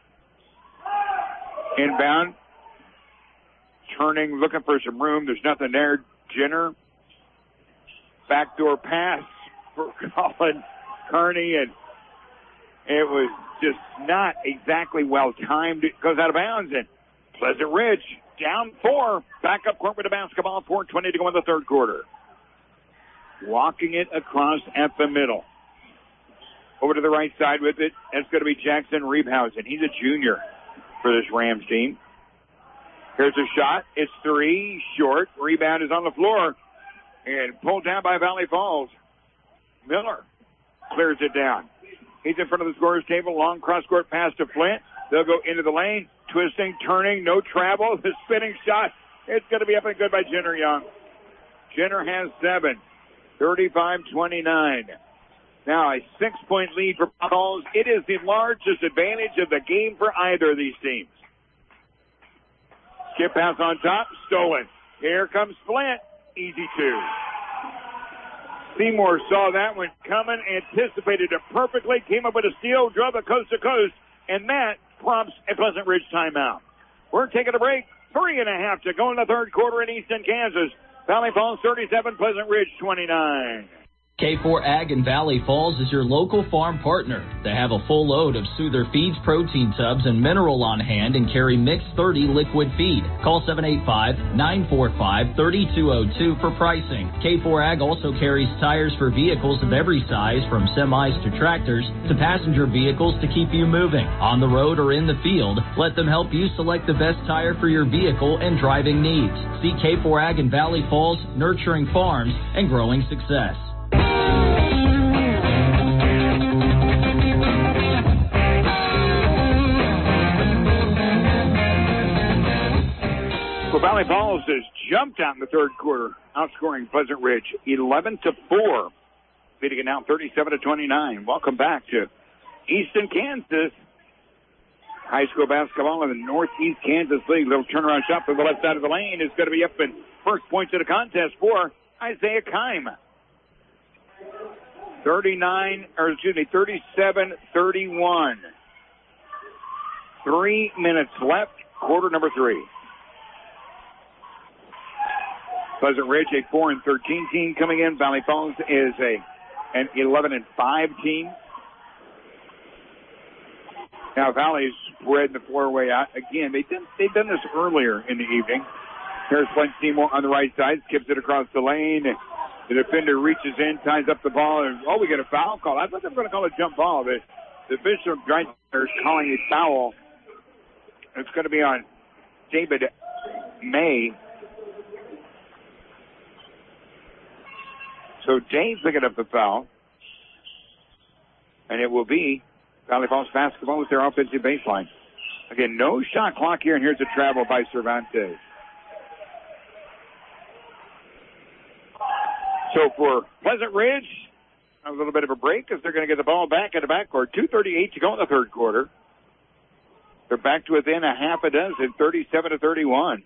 Inbound. Turning, looking for some room. There's nothing there. Jenner. Backdoor pass for Colin Kearney, and it was just not exactly well timed. It goes out of bounds, and Pleasant Ridge down four. Back up court with the basketball. four twenty to go in the third quarter. Walking it across at the middle. Over to the right side with it. That's going to be Jackson Reebhausen. He's a junior for this Rams team. Here's a shot. It's three. Short. Rebound is on the floor. And pulled down by Valley Falls. Miller clears it down. He's in front of the scorer's table. Long cross-court pass to Flint. They'll go into the lane. Twisting, turning, no travel. The spinning shot. It's going to be up and good by Jenner Young. Jenner has seven. thirty-five twenty-nine. Now a six-point lead for Falls. It is the largest advantage of the game for either of these teams. Skip pass on top. Stolen. Here comes Flint. Easy two. Seymour saw that one coming, anticipated it perfectly, came up with a steal, drove it coast to coast, and that prompts a Pleasant Ridge timeout. We're taking a break. Three and a half to go in the third quarter in Easton, Kansas. Valley Falls thirty-seven, Pleasant Ridge twenty-nine. K four Ag in Valley Falls is your local farm partner. They have a full load of Soother Feeds protein tubs and mineral on hand and carry Mix thirty liquid feed. Call seven eight five, nine four five, three two zero two for pricing. K four Ag also carries tires for vehicles of every size, from semis to tractors to passenger vehicles, to keep you moving. On the road or in the field, let them help you select the best tire for your vehicle and driving needs. See K four Ag in Valley Falls, nurturing farms and growing success. Well, Valley Falls has jumped out in the third quarter, outscoring Pleasant Ridge eleven to four, beating it now thirty-seven to twenty-nine. Welcome back to Easton, Kansas. High school basketball in the Northeast Kansas League. Little turnaround shot from the left side of the lane is going to be up in first points of the contest for Isaiah Keim. thirty-nine, or excuse me, thirty-seven thirty-one. Three minutes left, quarter number three. Pleasant Ridge, a four and thirteen team coming in. Valley Falls is a an eleven and five team. Now Valley's spread the floor way out. Again, they did, they've done this earlier in the evening. Here's Flint Seymour on the right side, skips it across the lane. The defender reaches in, ties up the ball, and, oh, we get a foul call. I thought they were going to call a jump ball, but the official is calling a foul. It's going to be on David May. So Dave's picking up the foul, and it will be Valley Falls basketball with their offensive baseline. Again, no shot clock here, and here's a travel by Cervantes. So for Pleasant Ridge, a little bit of a break as they're going to get the ball back in the backcourt. two thirty-eight to go in the third quarter. They're back to within a half a dozen, thirty-seven to thirty-one.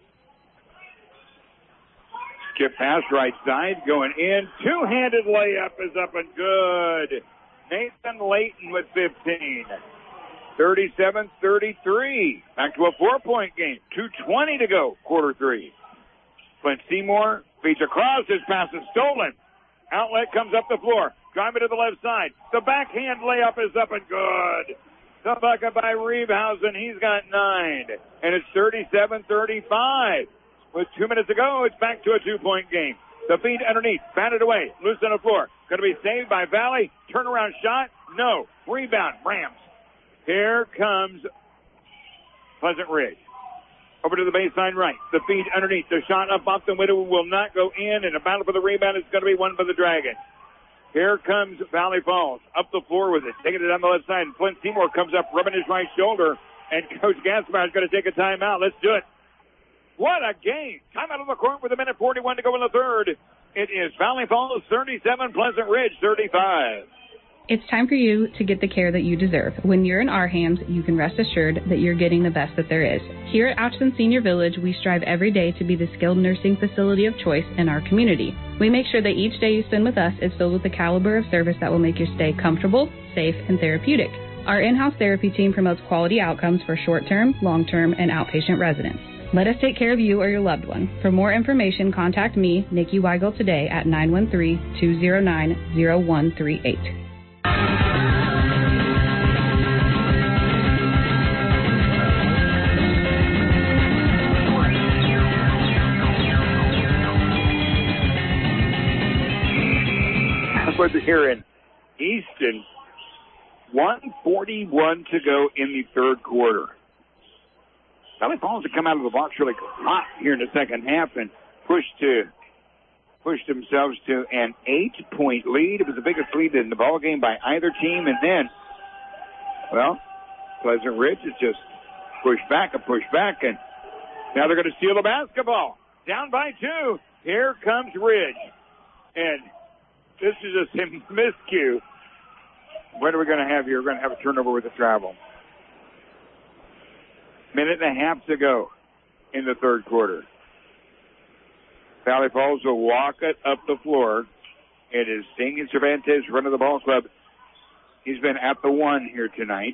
Skip pass right side, going in. Two-handed layup is up and good. Nathan Layton with fifteen. thirty-seven thirty-three. Back to a four-point game. two twenty to go, quarter three. Flint Seymour feeds across. His pass is stolen. Outlet comes up the floor. Driving to the left side. The backhand layup is up and good. The bucket by Reebhausen. He's got nine. And it's thirty-seven thirty-five. With two minutes to go, it's back to a two-point game. The feed underneath. Batted away. Loose on the floor. Going to be saved by Valley. Turnaround shot. No. Rebound. Rams. Here comes Pleasant Ridge. Over to the baseline right. The feed underneath. The shot up off the window will not go in, and a battle for the rebound is going to be won by the Dragons. Here comes Valley Falls. Up the floor with it. Taking it down the left side. And Flint Seymour comes up, rubbing his right shoulder. And Coach Gaspar is going to take a timeout. Let's do it. What a game. Timeout on the court with a minute forty-one to go in the third. It is Valley Falls thirty-seven, Pleasant Ridge thirty-five. It's time for you to get the care that you deserve. When you're in our hands, you can rest assured that you're getting the best that there is. Here at Atchison Senior Village, we strive every day to be the skilled nursing facility of choice in our community. We make sure that each day you spend with us is filled with the caliber of service that will make your stay comfortable, safe, and therapeutic. Our in-house therapy team promotes quality outcomes for short-term, long-term, and outpatient residents. Let us take care of you or your loved one. For more information, contact me, Nikki Weigel, today at nine one three, two zero nine, zero one three eight. Here in Easton, one forty-one to go in the third quarter. Valley Falls have come out of the box really hot here in the second half and pushed to pushed themselves to an eight-point lead. It was the biggest lead in the ball game by either team, and then, well, Pleasant Ridge has just pushed back and pushed back, and now they're going to steal the basketball. Down by two. Here comes Ridge, and this is just a miscue. What are we going to have here? We're going to have a turnover with the travel. Minute and a half to go in the third quarter. Valley Falls will walk it up the floor. It is Damian Cervantes, run of the ball club. He's been at the one here tonight.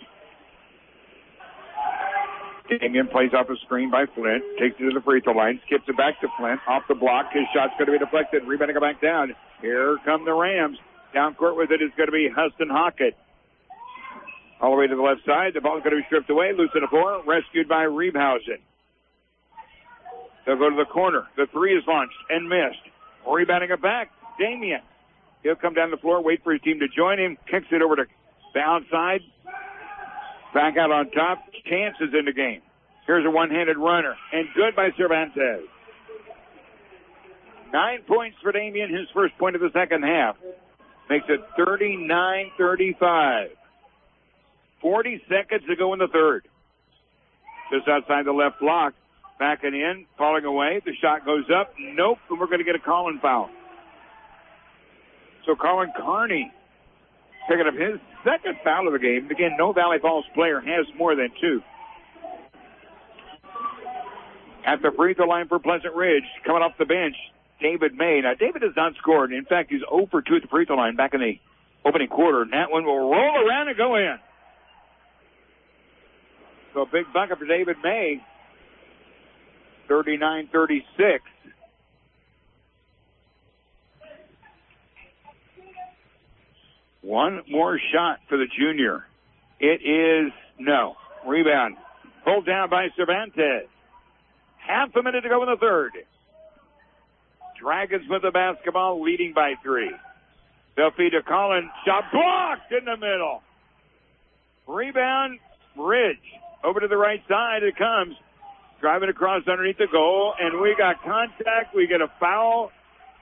Damian plays off a screen by Flint, takes it to the free throw line, skips it back to Flint, off the block. His shot's going to be deflected. Rebounding it back down. Here come the Rams. Down court with it is going to be Huston Hockett. All the way to the left side. The ball's going to be stripped away. Loose in the floor. Rescued by Reebhausen. They'll go to the corner. The three is launched and missed. Rebounding it back. Damian. He'll come down the floor, wait for his team to join him. Kicks it over to the outside. Back out on top. Chance is in the game. Here's a one-handed runner. And good by Cervantes. Nine points for Damian, his first point of the second half. Makes it thirty-nine thirty-five. forty seconds to go in the third. Just outside the left block. Backing in, falling away. The shot goes up. Nope, and we're going to get a Colin foul. So Colin Carney picking up his second foul of the game. Again, no Valley Falls player has more than two. At the free throw line for Pleasant Ridge, coming off the bench, David May. Now, David has not scored. In fact, he's zero for two at the free throw line back in the opening quarter. And that one will roll around and go in. So a big bucket for David May. thirty-nine thirty-six. One more shot for the junior. It is no. Rebound. Pulled down by Cervantes. Half a minute to go in the third. Dragons with the basketball, leading by three. They'll feed to Collins. Shot blocked in the middle. Rebound, Ridge. Over to the right side it comes. Driving across underneath the goal, and we got contact. We get a foul.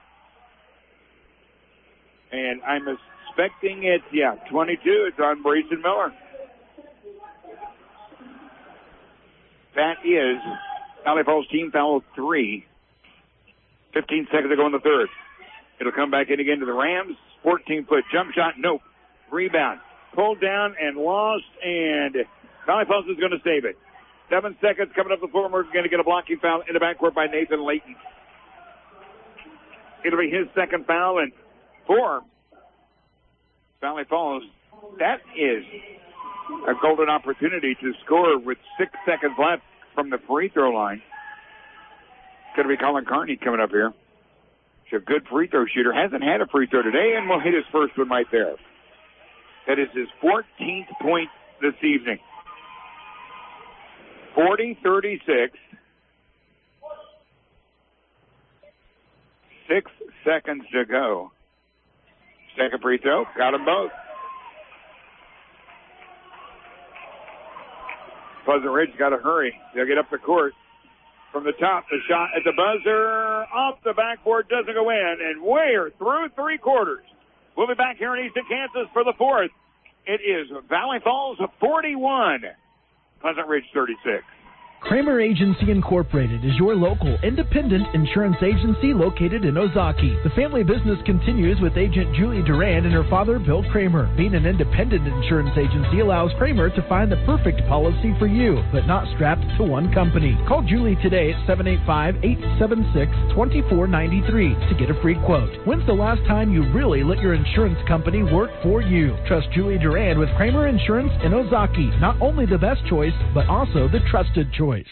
And I'm expecting it, yeah, twenty-two. It's on Brayson Miller. That is Valley Falls team foul three. fifteen seconds to go in the third. It'll come back in again to the Rams. fourteen-foot jump shot. Nope. Rebound. Pulled down and lost, and Valley Falls is going to save it. Seven seconds coming up the floor. We're going to get a blocking foul in the backcourt by Nathan Layton. It'll be his second foul, and four. Valley Falls, that is a golden opportunity to score with six seconds left from the free throw line. It's going to be Colin Carney coming up here. He's a good free throw shooter. Hasn't had a free throw today, and will hit his first one right there. That is his fourteenth point this evening. forty thirty-six. Six seconds to go. Second free throw. Got them both. Pleasant Ridge got to hurry. They'll get up the court. From the top, the shot at the buzzer, off the backboard, doesn't go in, and we're through three quarters. We'll be back here in Easton, Kansas for the fourth. It is Valley Falls forty-one, Pleasant Ridge thirty-six. Kramer Agency Incorporated is your local independent insurance agency located in Ozaki. The family business continues with agent Julie Durand and her father, Bill Kramer. Being an independent insurance agency allows Kramer to find the perfect policy for you, but not strapped to one company. Call Julie today at seven eight five, eight seven six, two four nine three to get a free quote. When's the last time you really let your insurance company work for you? Trust Julie Durand with Kramer Insurance in Ozaki. Not only the best choice, but also the trusted choice. Go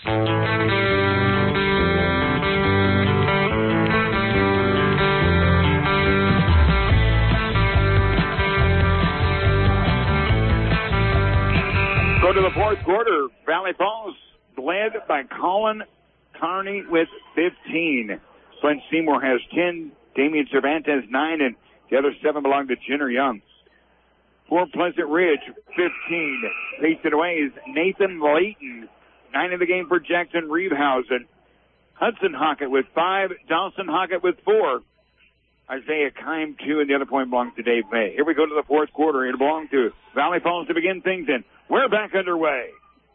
to the fourth quarter. Valley Falls led by Colin Carney with fifteen. Flint Seymour has ten. Damian Cervantes nine, and the other seven belong to Jenner Young. For Pleasant Ridge, fifteen. Paced it away is Nathan Layton. Nine in the game for Jackson Reevehausen. Hudson Hockett with five. Dawson Hockett with four. Isaiah Kime two, and the other point belongs to Dave May. Here we go to the fourth quarter. It belongs to Valley Falls to begin things, and we're back underway.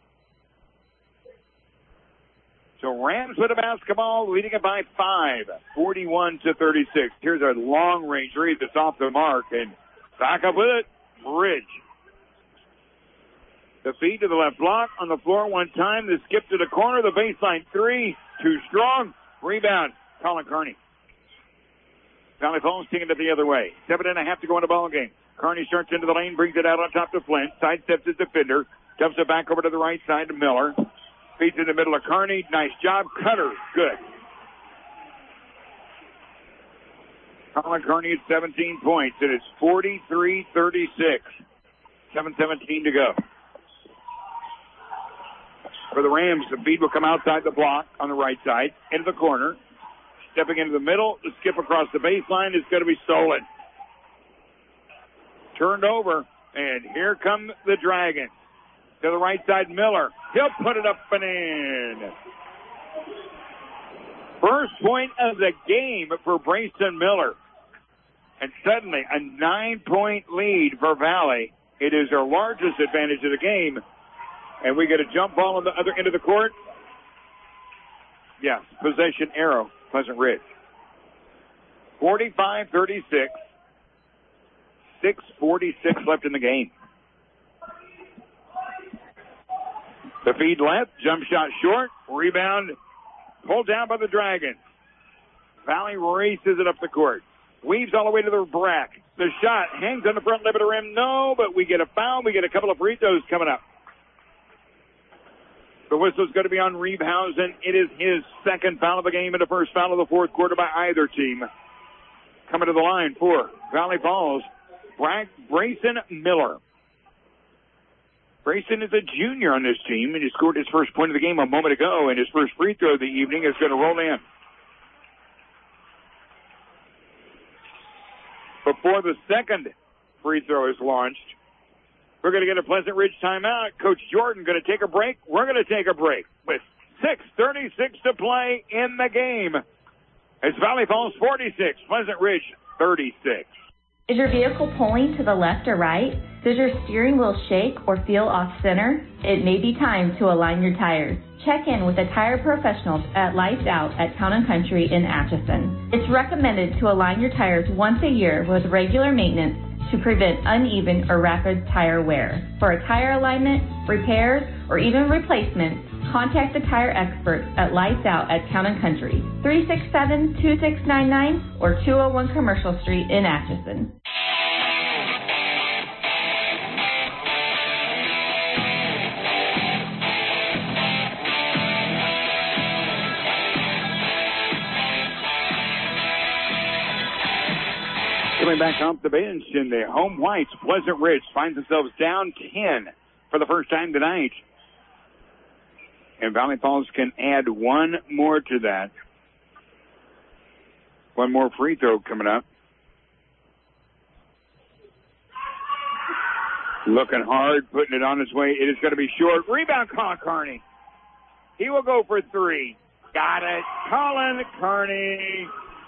So Rams with a basketball, leading it by five, forty-one to thirty-six. Here's a long-range read that's off the mark, and back up with it, Ridge. The feed to the left block on the floor one time. The skip to the corner. The baseline three. Too strong. Rebound. Colin Kearney. Valley Falls taking it the other way. Seven and a half to go in the ball game. Kearney starts into the lane. Brings it out on top to Flint. Sidesteps his defender. Dumps it back over to the right side to Miller. Feeds in the middle of Kearney. Nice job. Cutter. Good. Colin Kearney at seventeen points. It is forty-three thirty-six. seven seventeen to go. For the Rams, the feed will come outside the block on the right side, into the corner. Stepping into the middle, the skip across the baseline is going to be stolen. Turned over, and here come the Dragons. To the right side, Miller. He'll put it up and in. First point of the game for Brayston Miller. And suddenly, a nine-point lead for Valley. It is their largest advantage of the game. And we get a jump ball on the other end of the court. Yes, possession arrow, Pleasant Ridge. forty-five thirty-six. six forty-six left in the game. The feed left, jump shot short, rebound, pulled down by the Dragons. Valley races it up the court. Weaves all the way to the rack. The shot hangs on the front lip of the rim. No, but we get a foul. We get a couple of free throws coming up. The whistle's going to be on Reevehausen. It is his second foul of the game and the first foul of the fourth quarter by either team. Coming to the line for Valley Falls, Brayson Miller. Brayson is a junior on this team, and he scored his first point of the game a moment ago, and his first free throw of the evening is going to roll in. Before the second free throw is launched, we're going to get a Pleasant Ridge timeout. Coach Jordan going to take a break. We're going to take a break with six thirty-six to play in the game. It's Valley Falls forty-six, Pleasant Ridge thirty-six. Is your vehicle pulling to the left or right? Does your steering wheel shake or feel off center? It may be time to align your tires. Check in with the tire professionals at Lights Out at Town and Country in Atchison. It's recommended to align your tires once a year with regular maintenance to prevent uneven or rapid tire wear. For a tire alignment, repairs, or even replacement, contact the tire experts at Lights Out at Town and Country, three six seven, two six nine nine or two oh one Commercial Street in Atchison. Coming back off the bench in the home whites, Pleasant Ridge finds themselves down ten for the first time tonight. And Valley Falls can add one more to that. One more free throw coming up. Looking hard, putting it on his way. It is going to be short. Rebound, Colin Kearney. He will go for three. Got it. Colin Kearney.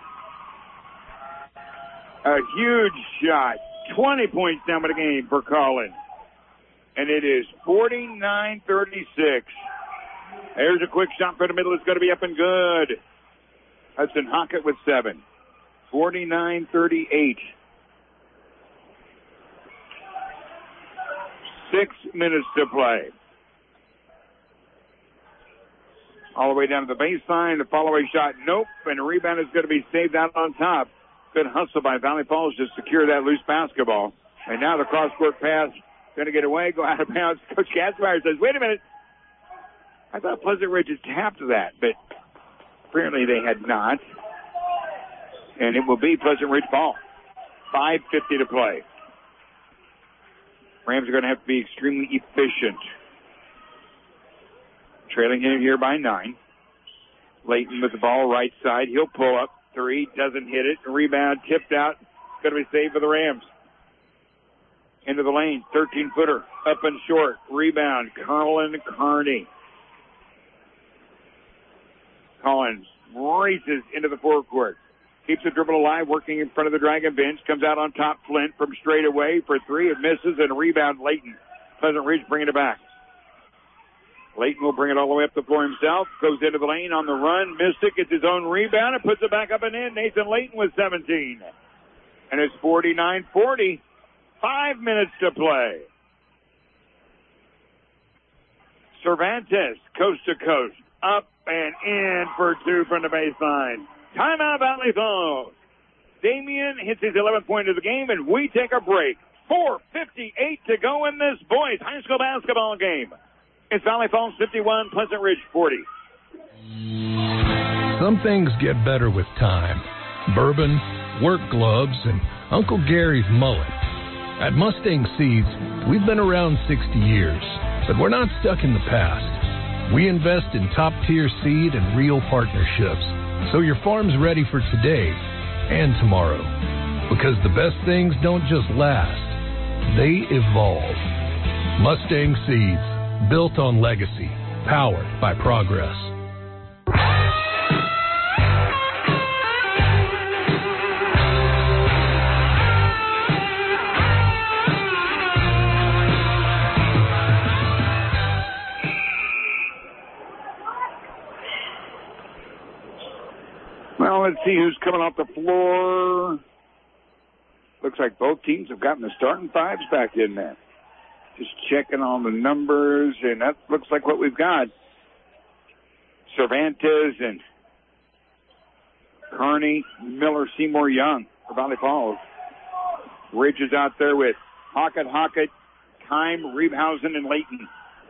A huge shot. twenty points down by the game for Colin. And it is forty-nine thirty-six. There's a quick shot for the middle. It's going to be up and good. Hudson Hockett with seven. forty-nine thirty-eight. Six minutes to play. All the way down to the baseline. The follow-away shot, nope. And the rebound is going to be saved out on top. Good hustle by Valley Falls to secure that loose basketball. And now the cross-court pass going to get away, go out of bounds. Coach Katzmeyer says, wait a minute. I thought Pleasant Ridge had tapped that, but apparently they had not. And it will be Pleasant Ridge ball. five fifty to play. Rams are going to have to be extremely efficient. Trailing here by nine. Layton with the ball right side. He'll pull up. Three. Doesn't hit it. Rebound tipped out. Going to be saved for the Rams. Into the lane. thirteen-footer. Up and short. Rebound. Colin Kearney. Collins races into the forecourt. Keeps the dribble alive, working in front of the Dragon bench. Comes out on top, Flint from straight away for three. It misses, and a rebound, Layton. Pleasant Ridge bringing it back. Layton will bring it all the way up the floor himself. Goes into the lane on the run. Missed it, gets his own rebound, and puts it back up and in. Nathan Layton with seventeen. And it's forty-nine forty. Five minutes to play. Cervantes, coast to coast. Up and in for two from the baseline. Timeout, Valley Falls. Damian hits his eleventh point of the game, and we take a break. four fifty-eight to go in this boys high school basketball game. It's Valley Falls fifty-one, Pleasant Ridge forty. Some things get better with time. Bourbon, work gloves, and Uncle Gary's mullet. At Mustang Seeds, we've been around sixty years, but we're not stuck in the past. We invest in top-tier seed and real partnerships, so your farm's ready for today and tomorrow. Because the best things don't just last, they evolve. Mustang Seeds, built on legacy, powered by progress. Well, let's see who's coming off the floor. Looks like both teams have gotten the starting fives back in there. Just checking on the numbers, and that looks like what we've got. Cervantes and Kearney, Miller, Seymour, Young for Valley Falls. Ridge is out there with Hockett, Hockett, Kime, Reebhausen, and Layton.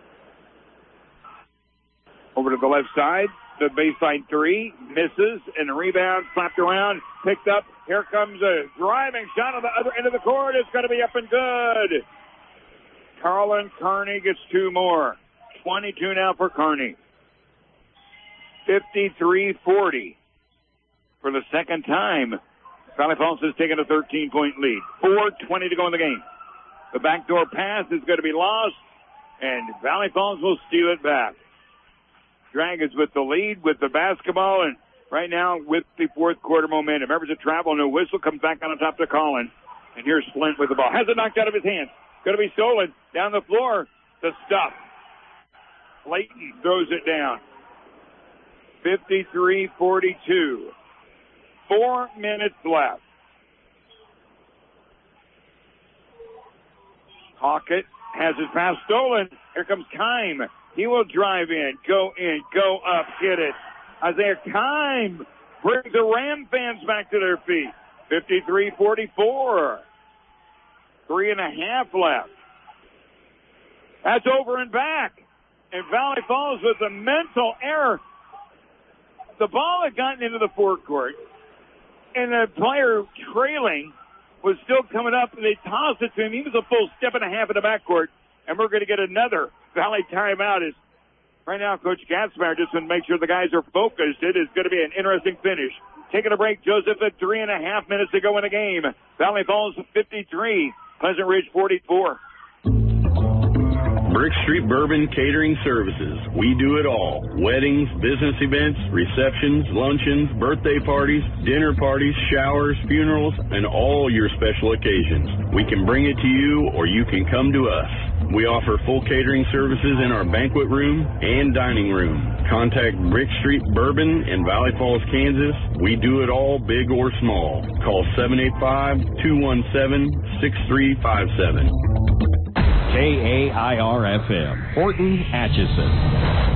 Over to the left side. The baseline three, misses, and the rebound slapped around, picked up. Here comes a driving shot on the other end of the court. It's going to be up and good. Colin Kearney gets two more. twenty-two now for Kearney. fifty-three forty. For the second time, Valley Falls has taken a thirteen-point lead. four twenty to go in the game. The backdoor pass is going to be lost, and Valley Falls will steal it back. Dragons with the lead, with the basketball, and right now with the fourth quarter momentum. Members of travel, no whistle, comes back on top to Collin. And here's Flint with the ball. Has it knocked out of his hands. Going to be stolen. Down the floor, the stuff. Layton throws it down. fifty-three forty-two. Four minutes left. Hockett has his pass stolen. Here comes Kime. He will drive in, go in, go up, hit it. Isaiah Kime brings the Ram fans back to their feet. fifty-three forty-four. Three and a half left. That's over and back. And Valley Falls with a mental error. The ball had gotten into the forecourt, and the player trailing was still coming up, and they tossed it to him. He was a full step and a half in the backcourt. And we're going to get another Valley timeout. Is right now, Coach Gatzmeyer just want to make sure the guys are focused. It is going to be an interesting finish. Taking a break, Joseph, at three and a half minutes to go in the game. Valley Falls fifty-three, Pleasant Ridge forty-four. Brick Street Bourbon Catering Services. We do it all. Weddings, business events, receptions, luncheons, birthday parties, dinner parties, showers, funerals, and all your special occasions. We can bring it to you or you can come to us. We offer full catering services in our banquet room and dining room. Contact Brick Street Bourbon in Valley Falls, Kansas. We do it all, big or small. Call seven eight five, two one seven, six three five seven. K A I R F M, Horton, Atchison.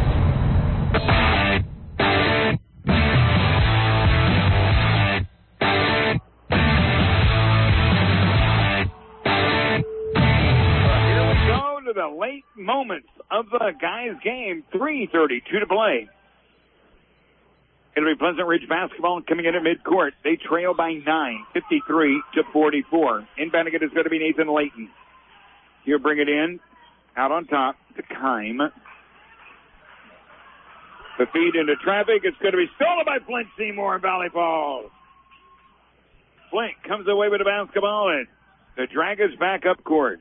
The late moments of the guys' game, three thirty-two to play. It'll be Pleasant Ridge basketball coming in at midcourt. They trail by nine, fifty-three to forty-four. Inbounding it is going to be Nathan Layton. He'll bring it in, out on top to Kime. The feed into traffic. It's going to be stolen by Flint Seymour in Valley Falls. Flint comes away with the basketball, and the Dragons back up court.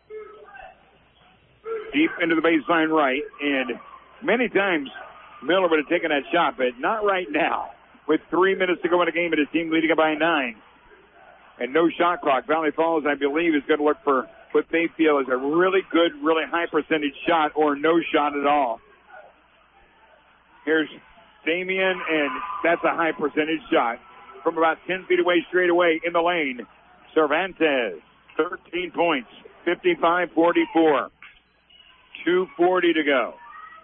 Deep into the baseline right, and many times Miller would have taken that shot, but not right now. With three minutes to go in the game and his team leading it by nine. And no shot clock. Valley Falls, I believe, is going to look for what they feel is a really good, really high percentage shot or no shot at all. Here's Damian, and that's a high percentage shot from about ten feet away straight away in the lane. Cervantes, thirteen points, fifty-five forty-four. two forty to go.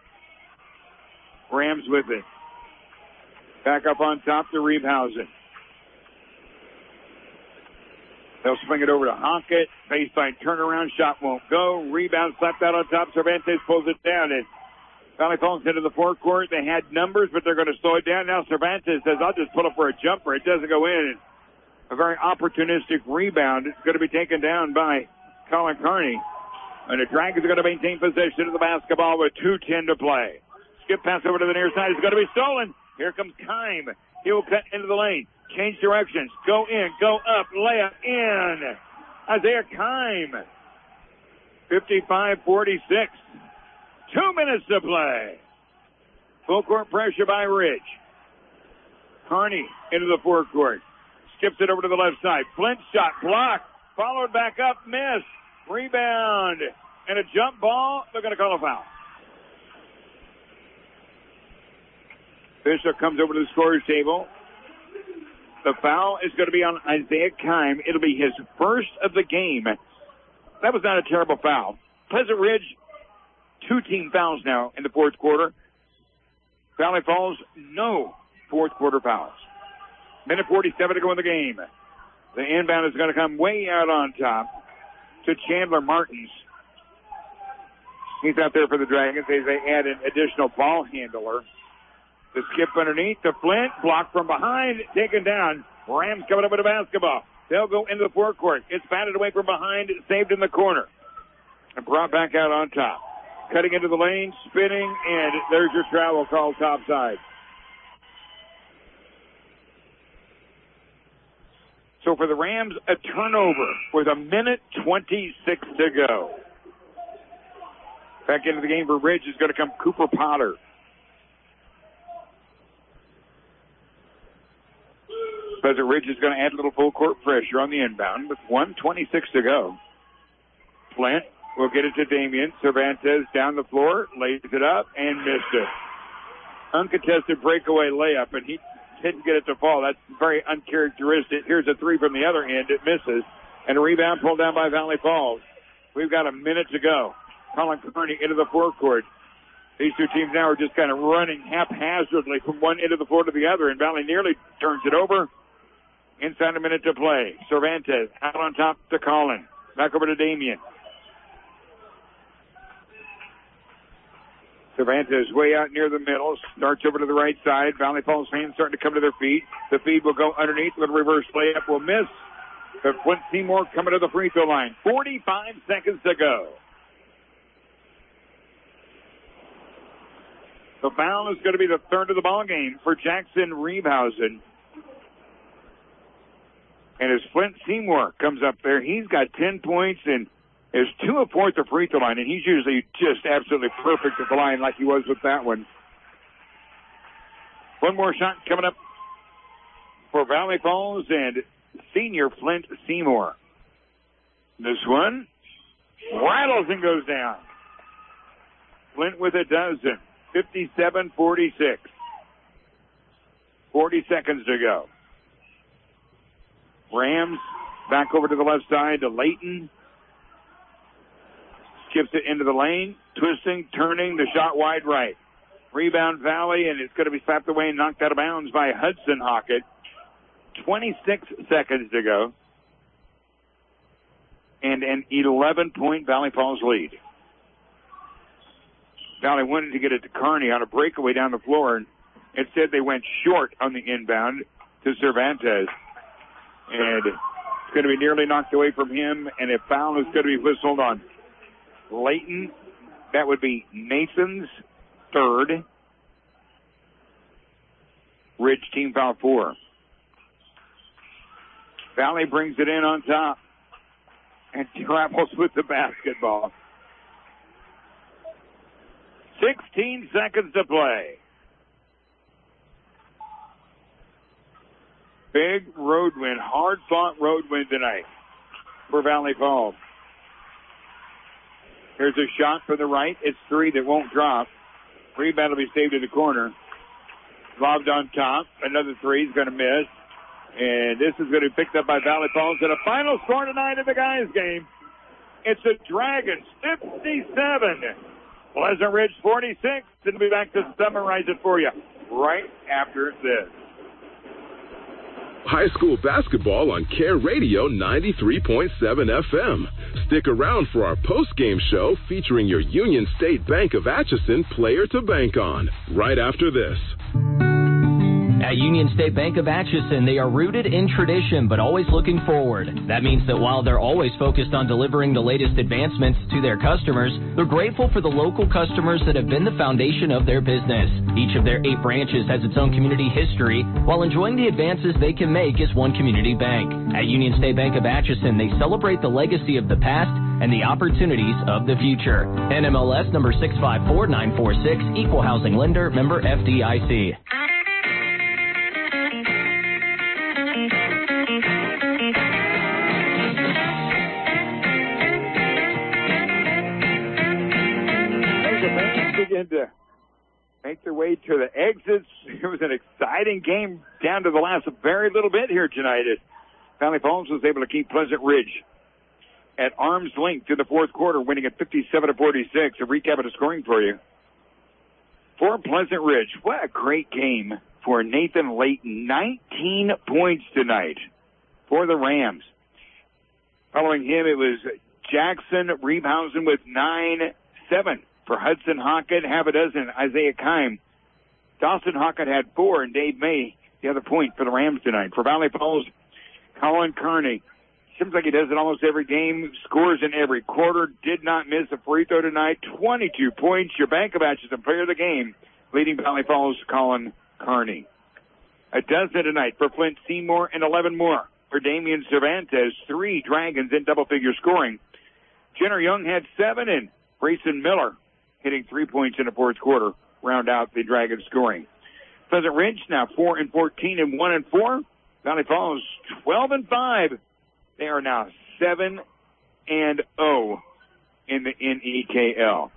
Rams with it. Back up on top to Reebhausen. They'll swing it over to Honkett. Baseline turnaround. Shot won't go. Rebound slapped out on top. Cervantes pulls it down. And Valley Falls into the forecourt. They had numbers, but they're going to slow it down. Now Cervantes says, I'll just pull up for a jumper. It doesn't go in. A very opportunistic rebound. It's going to be taken down by Colin Carney. And the Dragons are going to maintain possession of the basketball with two ten to play. Skip pass over to the near side. It's going to be stolen. Here comes Kime. He will cut into the lane. Change directions. Go in. Go up. Layup in. Isaiah Kime. fifty-five forty-six. Two minutes to play. Full court pressure by Ridge. Carney into the forecourt. Skips it over to the left side. Flint shot blocked. Followed back up. Miss. Rebound. And a jump ball. They're going to call a foul. Bishop comes over to the scorer's table. The foul is going to be on Isaiah Kime. It'll be his first of the game. That was not a terrible foul. Pleasant Ridge, two team fouls now in the fourth quarter. Valley Falls, no fourth quarter fouls. Minute forty-seven to go in the game. The inbound is going to come way out on top to Chandler Martins. He's out there for the Dragons as they add an additional ball handler. The skip underneath to Flint, blocked from behind, taken down. Rams coming up with a basketball. They'll go into the forecourt. It's batted away from behind, saved in the corner. And brought back out on top. Cutting into the lane, spinning, and there's your travel call topside. So for the Rams, a turnover with a minute twenty-six to go. Back into the game for Ridge is going to come Cooper Potter. Pleasant Ridge is going to add a little full court pressure on the inbound with one twenty-six to go. Flint will get it to Damian. Cervantes down the floor, lays it up, and missed it. Uncontested breakaway layup, and he didn't get it to fall. That's very uncharacteristic. Here's a three from the other end. It misses. And a rebound pulled down by Valley Falls. We've got a minute to go. Colin Kearney into the forecourt. These two teams now are just kind of running haphazardly from one end of the floor to the other, and Valley nearly turns it over. Inside a minute to play. Cervantes out on top to Colin. Back over to Damian. Cervantes way out near the middle. Starts over to the right side. Valley Falls fans starting to come to their feet. The feed will go underneath. The reverse layup will miss. But Flint Seymour coming to the free throw line. forty-five seconds to go. The foul is going to be the third of the ball game for Jackson Reebhausen. And as Flint Seymour comes up there, he's got ten points and is two of four at the free throw line, and he's usually just absolutely perfect at the line like he was with that one. One more shot coming up for Valley Falls and senior Flint Seymour. This one rattles and goes down. Flint with a dozen. fifty-seven forty-six. forty seconds to go. Rams back over to the left side to Layton. Skips it into the lane. Twisting, turning, the shot wide right. Rebound Valley, and it's going to be slapped away and knocked out of bounds by Hudson Hockett. twenty-six seconds to go. And an eleven-point Valley Falls lead. Valley wanted to get it to Kearney on a breakaway down the floor, and instead they went short on the inbound to Cervantes. And it's going to be nearly knocked away from him, and a foul is going to be whistled on Layton. That would be Nathan's third. Ridge team foul four. Valley brings it in on top and travels with the basketball. sixteen seconds to play. Big road win, hard-fought road win tonight for Valley Falls. Here's a shot for the right. It's three that won't drop. Rebound will be saved in the corner. Lobbed on top. Another three is going to miss. And this is going to be picked up by Valley Falls. And a final score tonight in the guys' game. It's the Dragons fifty-seven. Pleasant Ridge forty-six. And we'll be back to summarize it for you right after this. High school basketball on Care Radio ninety-three point seven F M. Stick around for our post-game show featuring your Union State Bank of Atchison player to bank on right after this. At Union State Bank of Atchison, they are rooted in tradition but always looking forward. That means that while they're always focused on delivering the latest advancements to their customers, they're grateful for the local customers that have been the foundation of their business. Each of their eight branches has its own community history, while enjoying the advances they can make as one community bank. At Union State Bank of Atchison, they celebrate the legacy of the past and the opportunities of the future. N M L S number six five four nine four six, Equal Housing Lender, member F D I C. Begin to make their way to the exits. It was an exciting game down to the last very little bit here tonight. As Valley Falls was able to keep Pleasant Ridge at arm's length through the fourth quarter, winning at fifty-seven to forty-six. A recap of the scoring for you. For Pleasant Ridge, what a great game for Nathan Layton. nineteen points tonight for the Rams. Following him, it was Jackson Reebhausen with nine, seven. For Hudson Hockett, half a dozen, Isaiah Kime. Dawson Hockett had four, and Dave May, the other point for the Rams tonight. For Valley Falls, Colin Kearney. Seems like he does it almost every game, scores in every quarter, did not miss a free throw tonight. twenty-two points, your Bank of Atchison player of the game, leading Valley Falls, Colin Kearney. A dozen tonight for Flint Seymour, and eleven more for Damian Cervantes. Three Dragons in double-figure scoring. Jenner Young had seven, and Grayson Miller hitting three points in the fourth quarter, round out the Dragons scoring. Pleasant Ridge now four and fourteen and one and four. Valley Falls twelve and five. They are now seven and oh in the N E K L.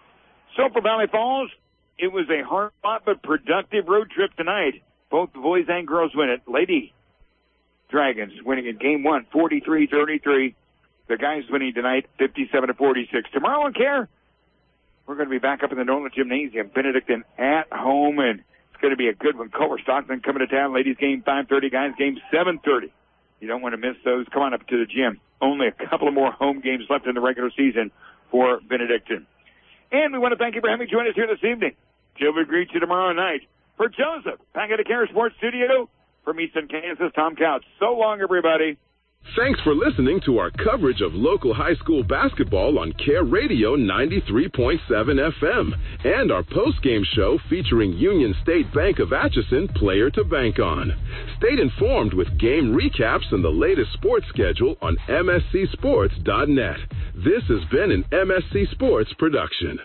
So for Valley Falls, it was a hard-fought but productive road trip tonight. Both the boys and girls win it. Lady Dragons winning in game one, forty-three thirty-three. The guys winning tonight, fifty-seven to forty-six. Tomorrow on Care, we're going to be back up in the Nolan Gymnasium. Benedictine at home, and it's going to be a good one. Culver Stockton coming to town. Ladies game five thirty, guys game seven thirty. You don't want to miss those. Come on up to the gym. Only a couple of more home games left in the regular season for Benedictine. And we want to thank you for having joined us here this evening. Till we greet you tomorrow night. For Joseph, back at the Care Sports Studio, from Easton, Kansas, Tom Couch. So long, everybody. Thanks for listening to our coverage of local high school basketball on Care Radio ninety-three point seven F M and our post-game show featuring Union State Bank of Atchison player to bank on. Stay informed with game recaps and the latest sports schedule on M S C sports dot net. This has been an M S C Sports production.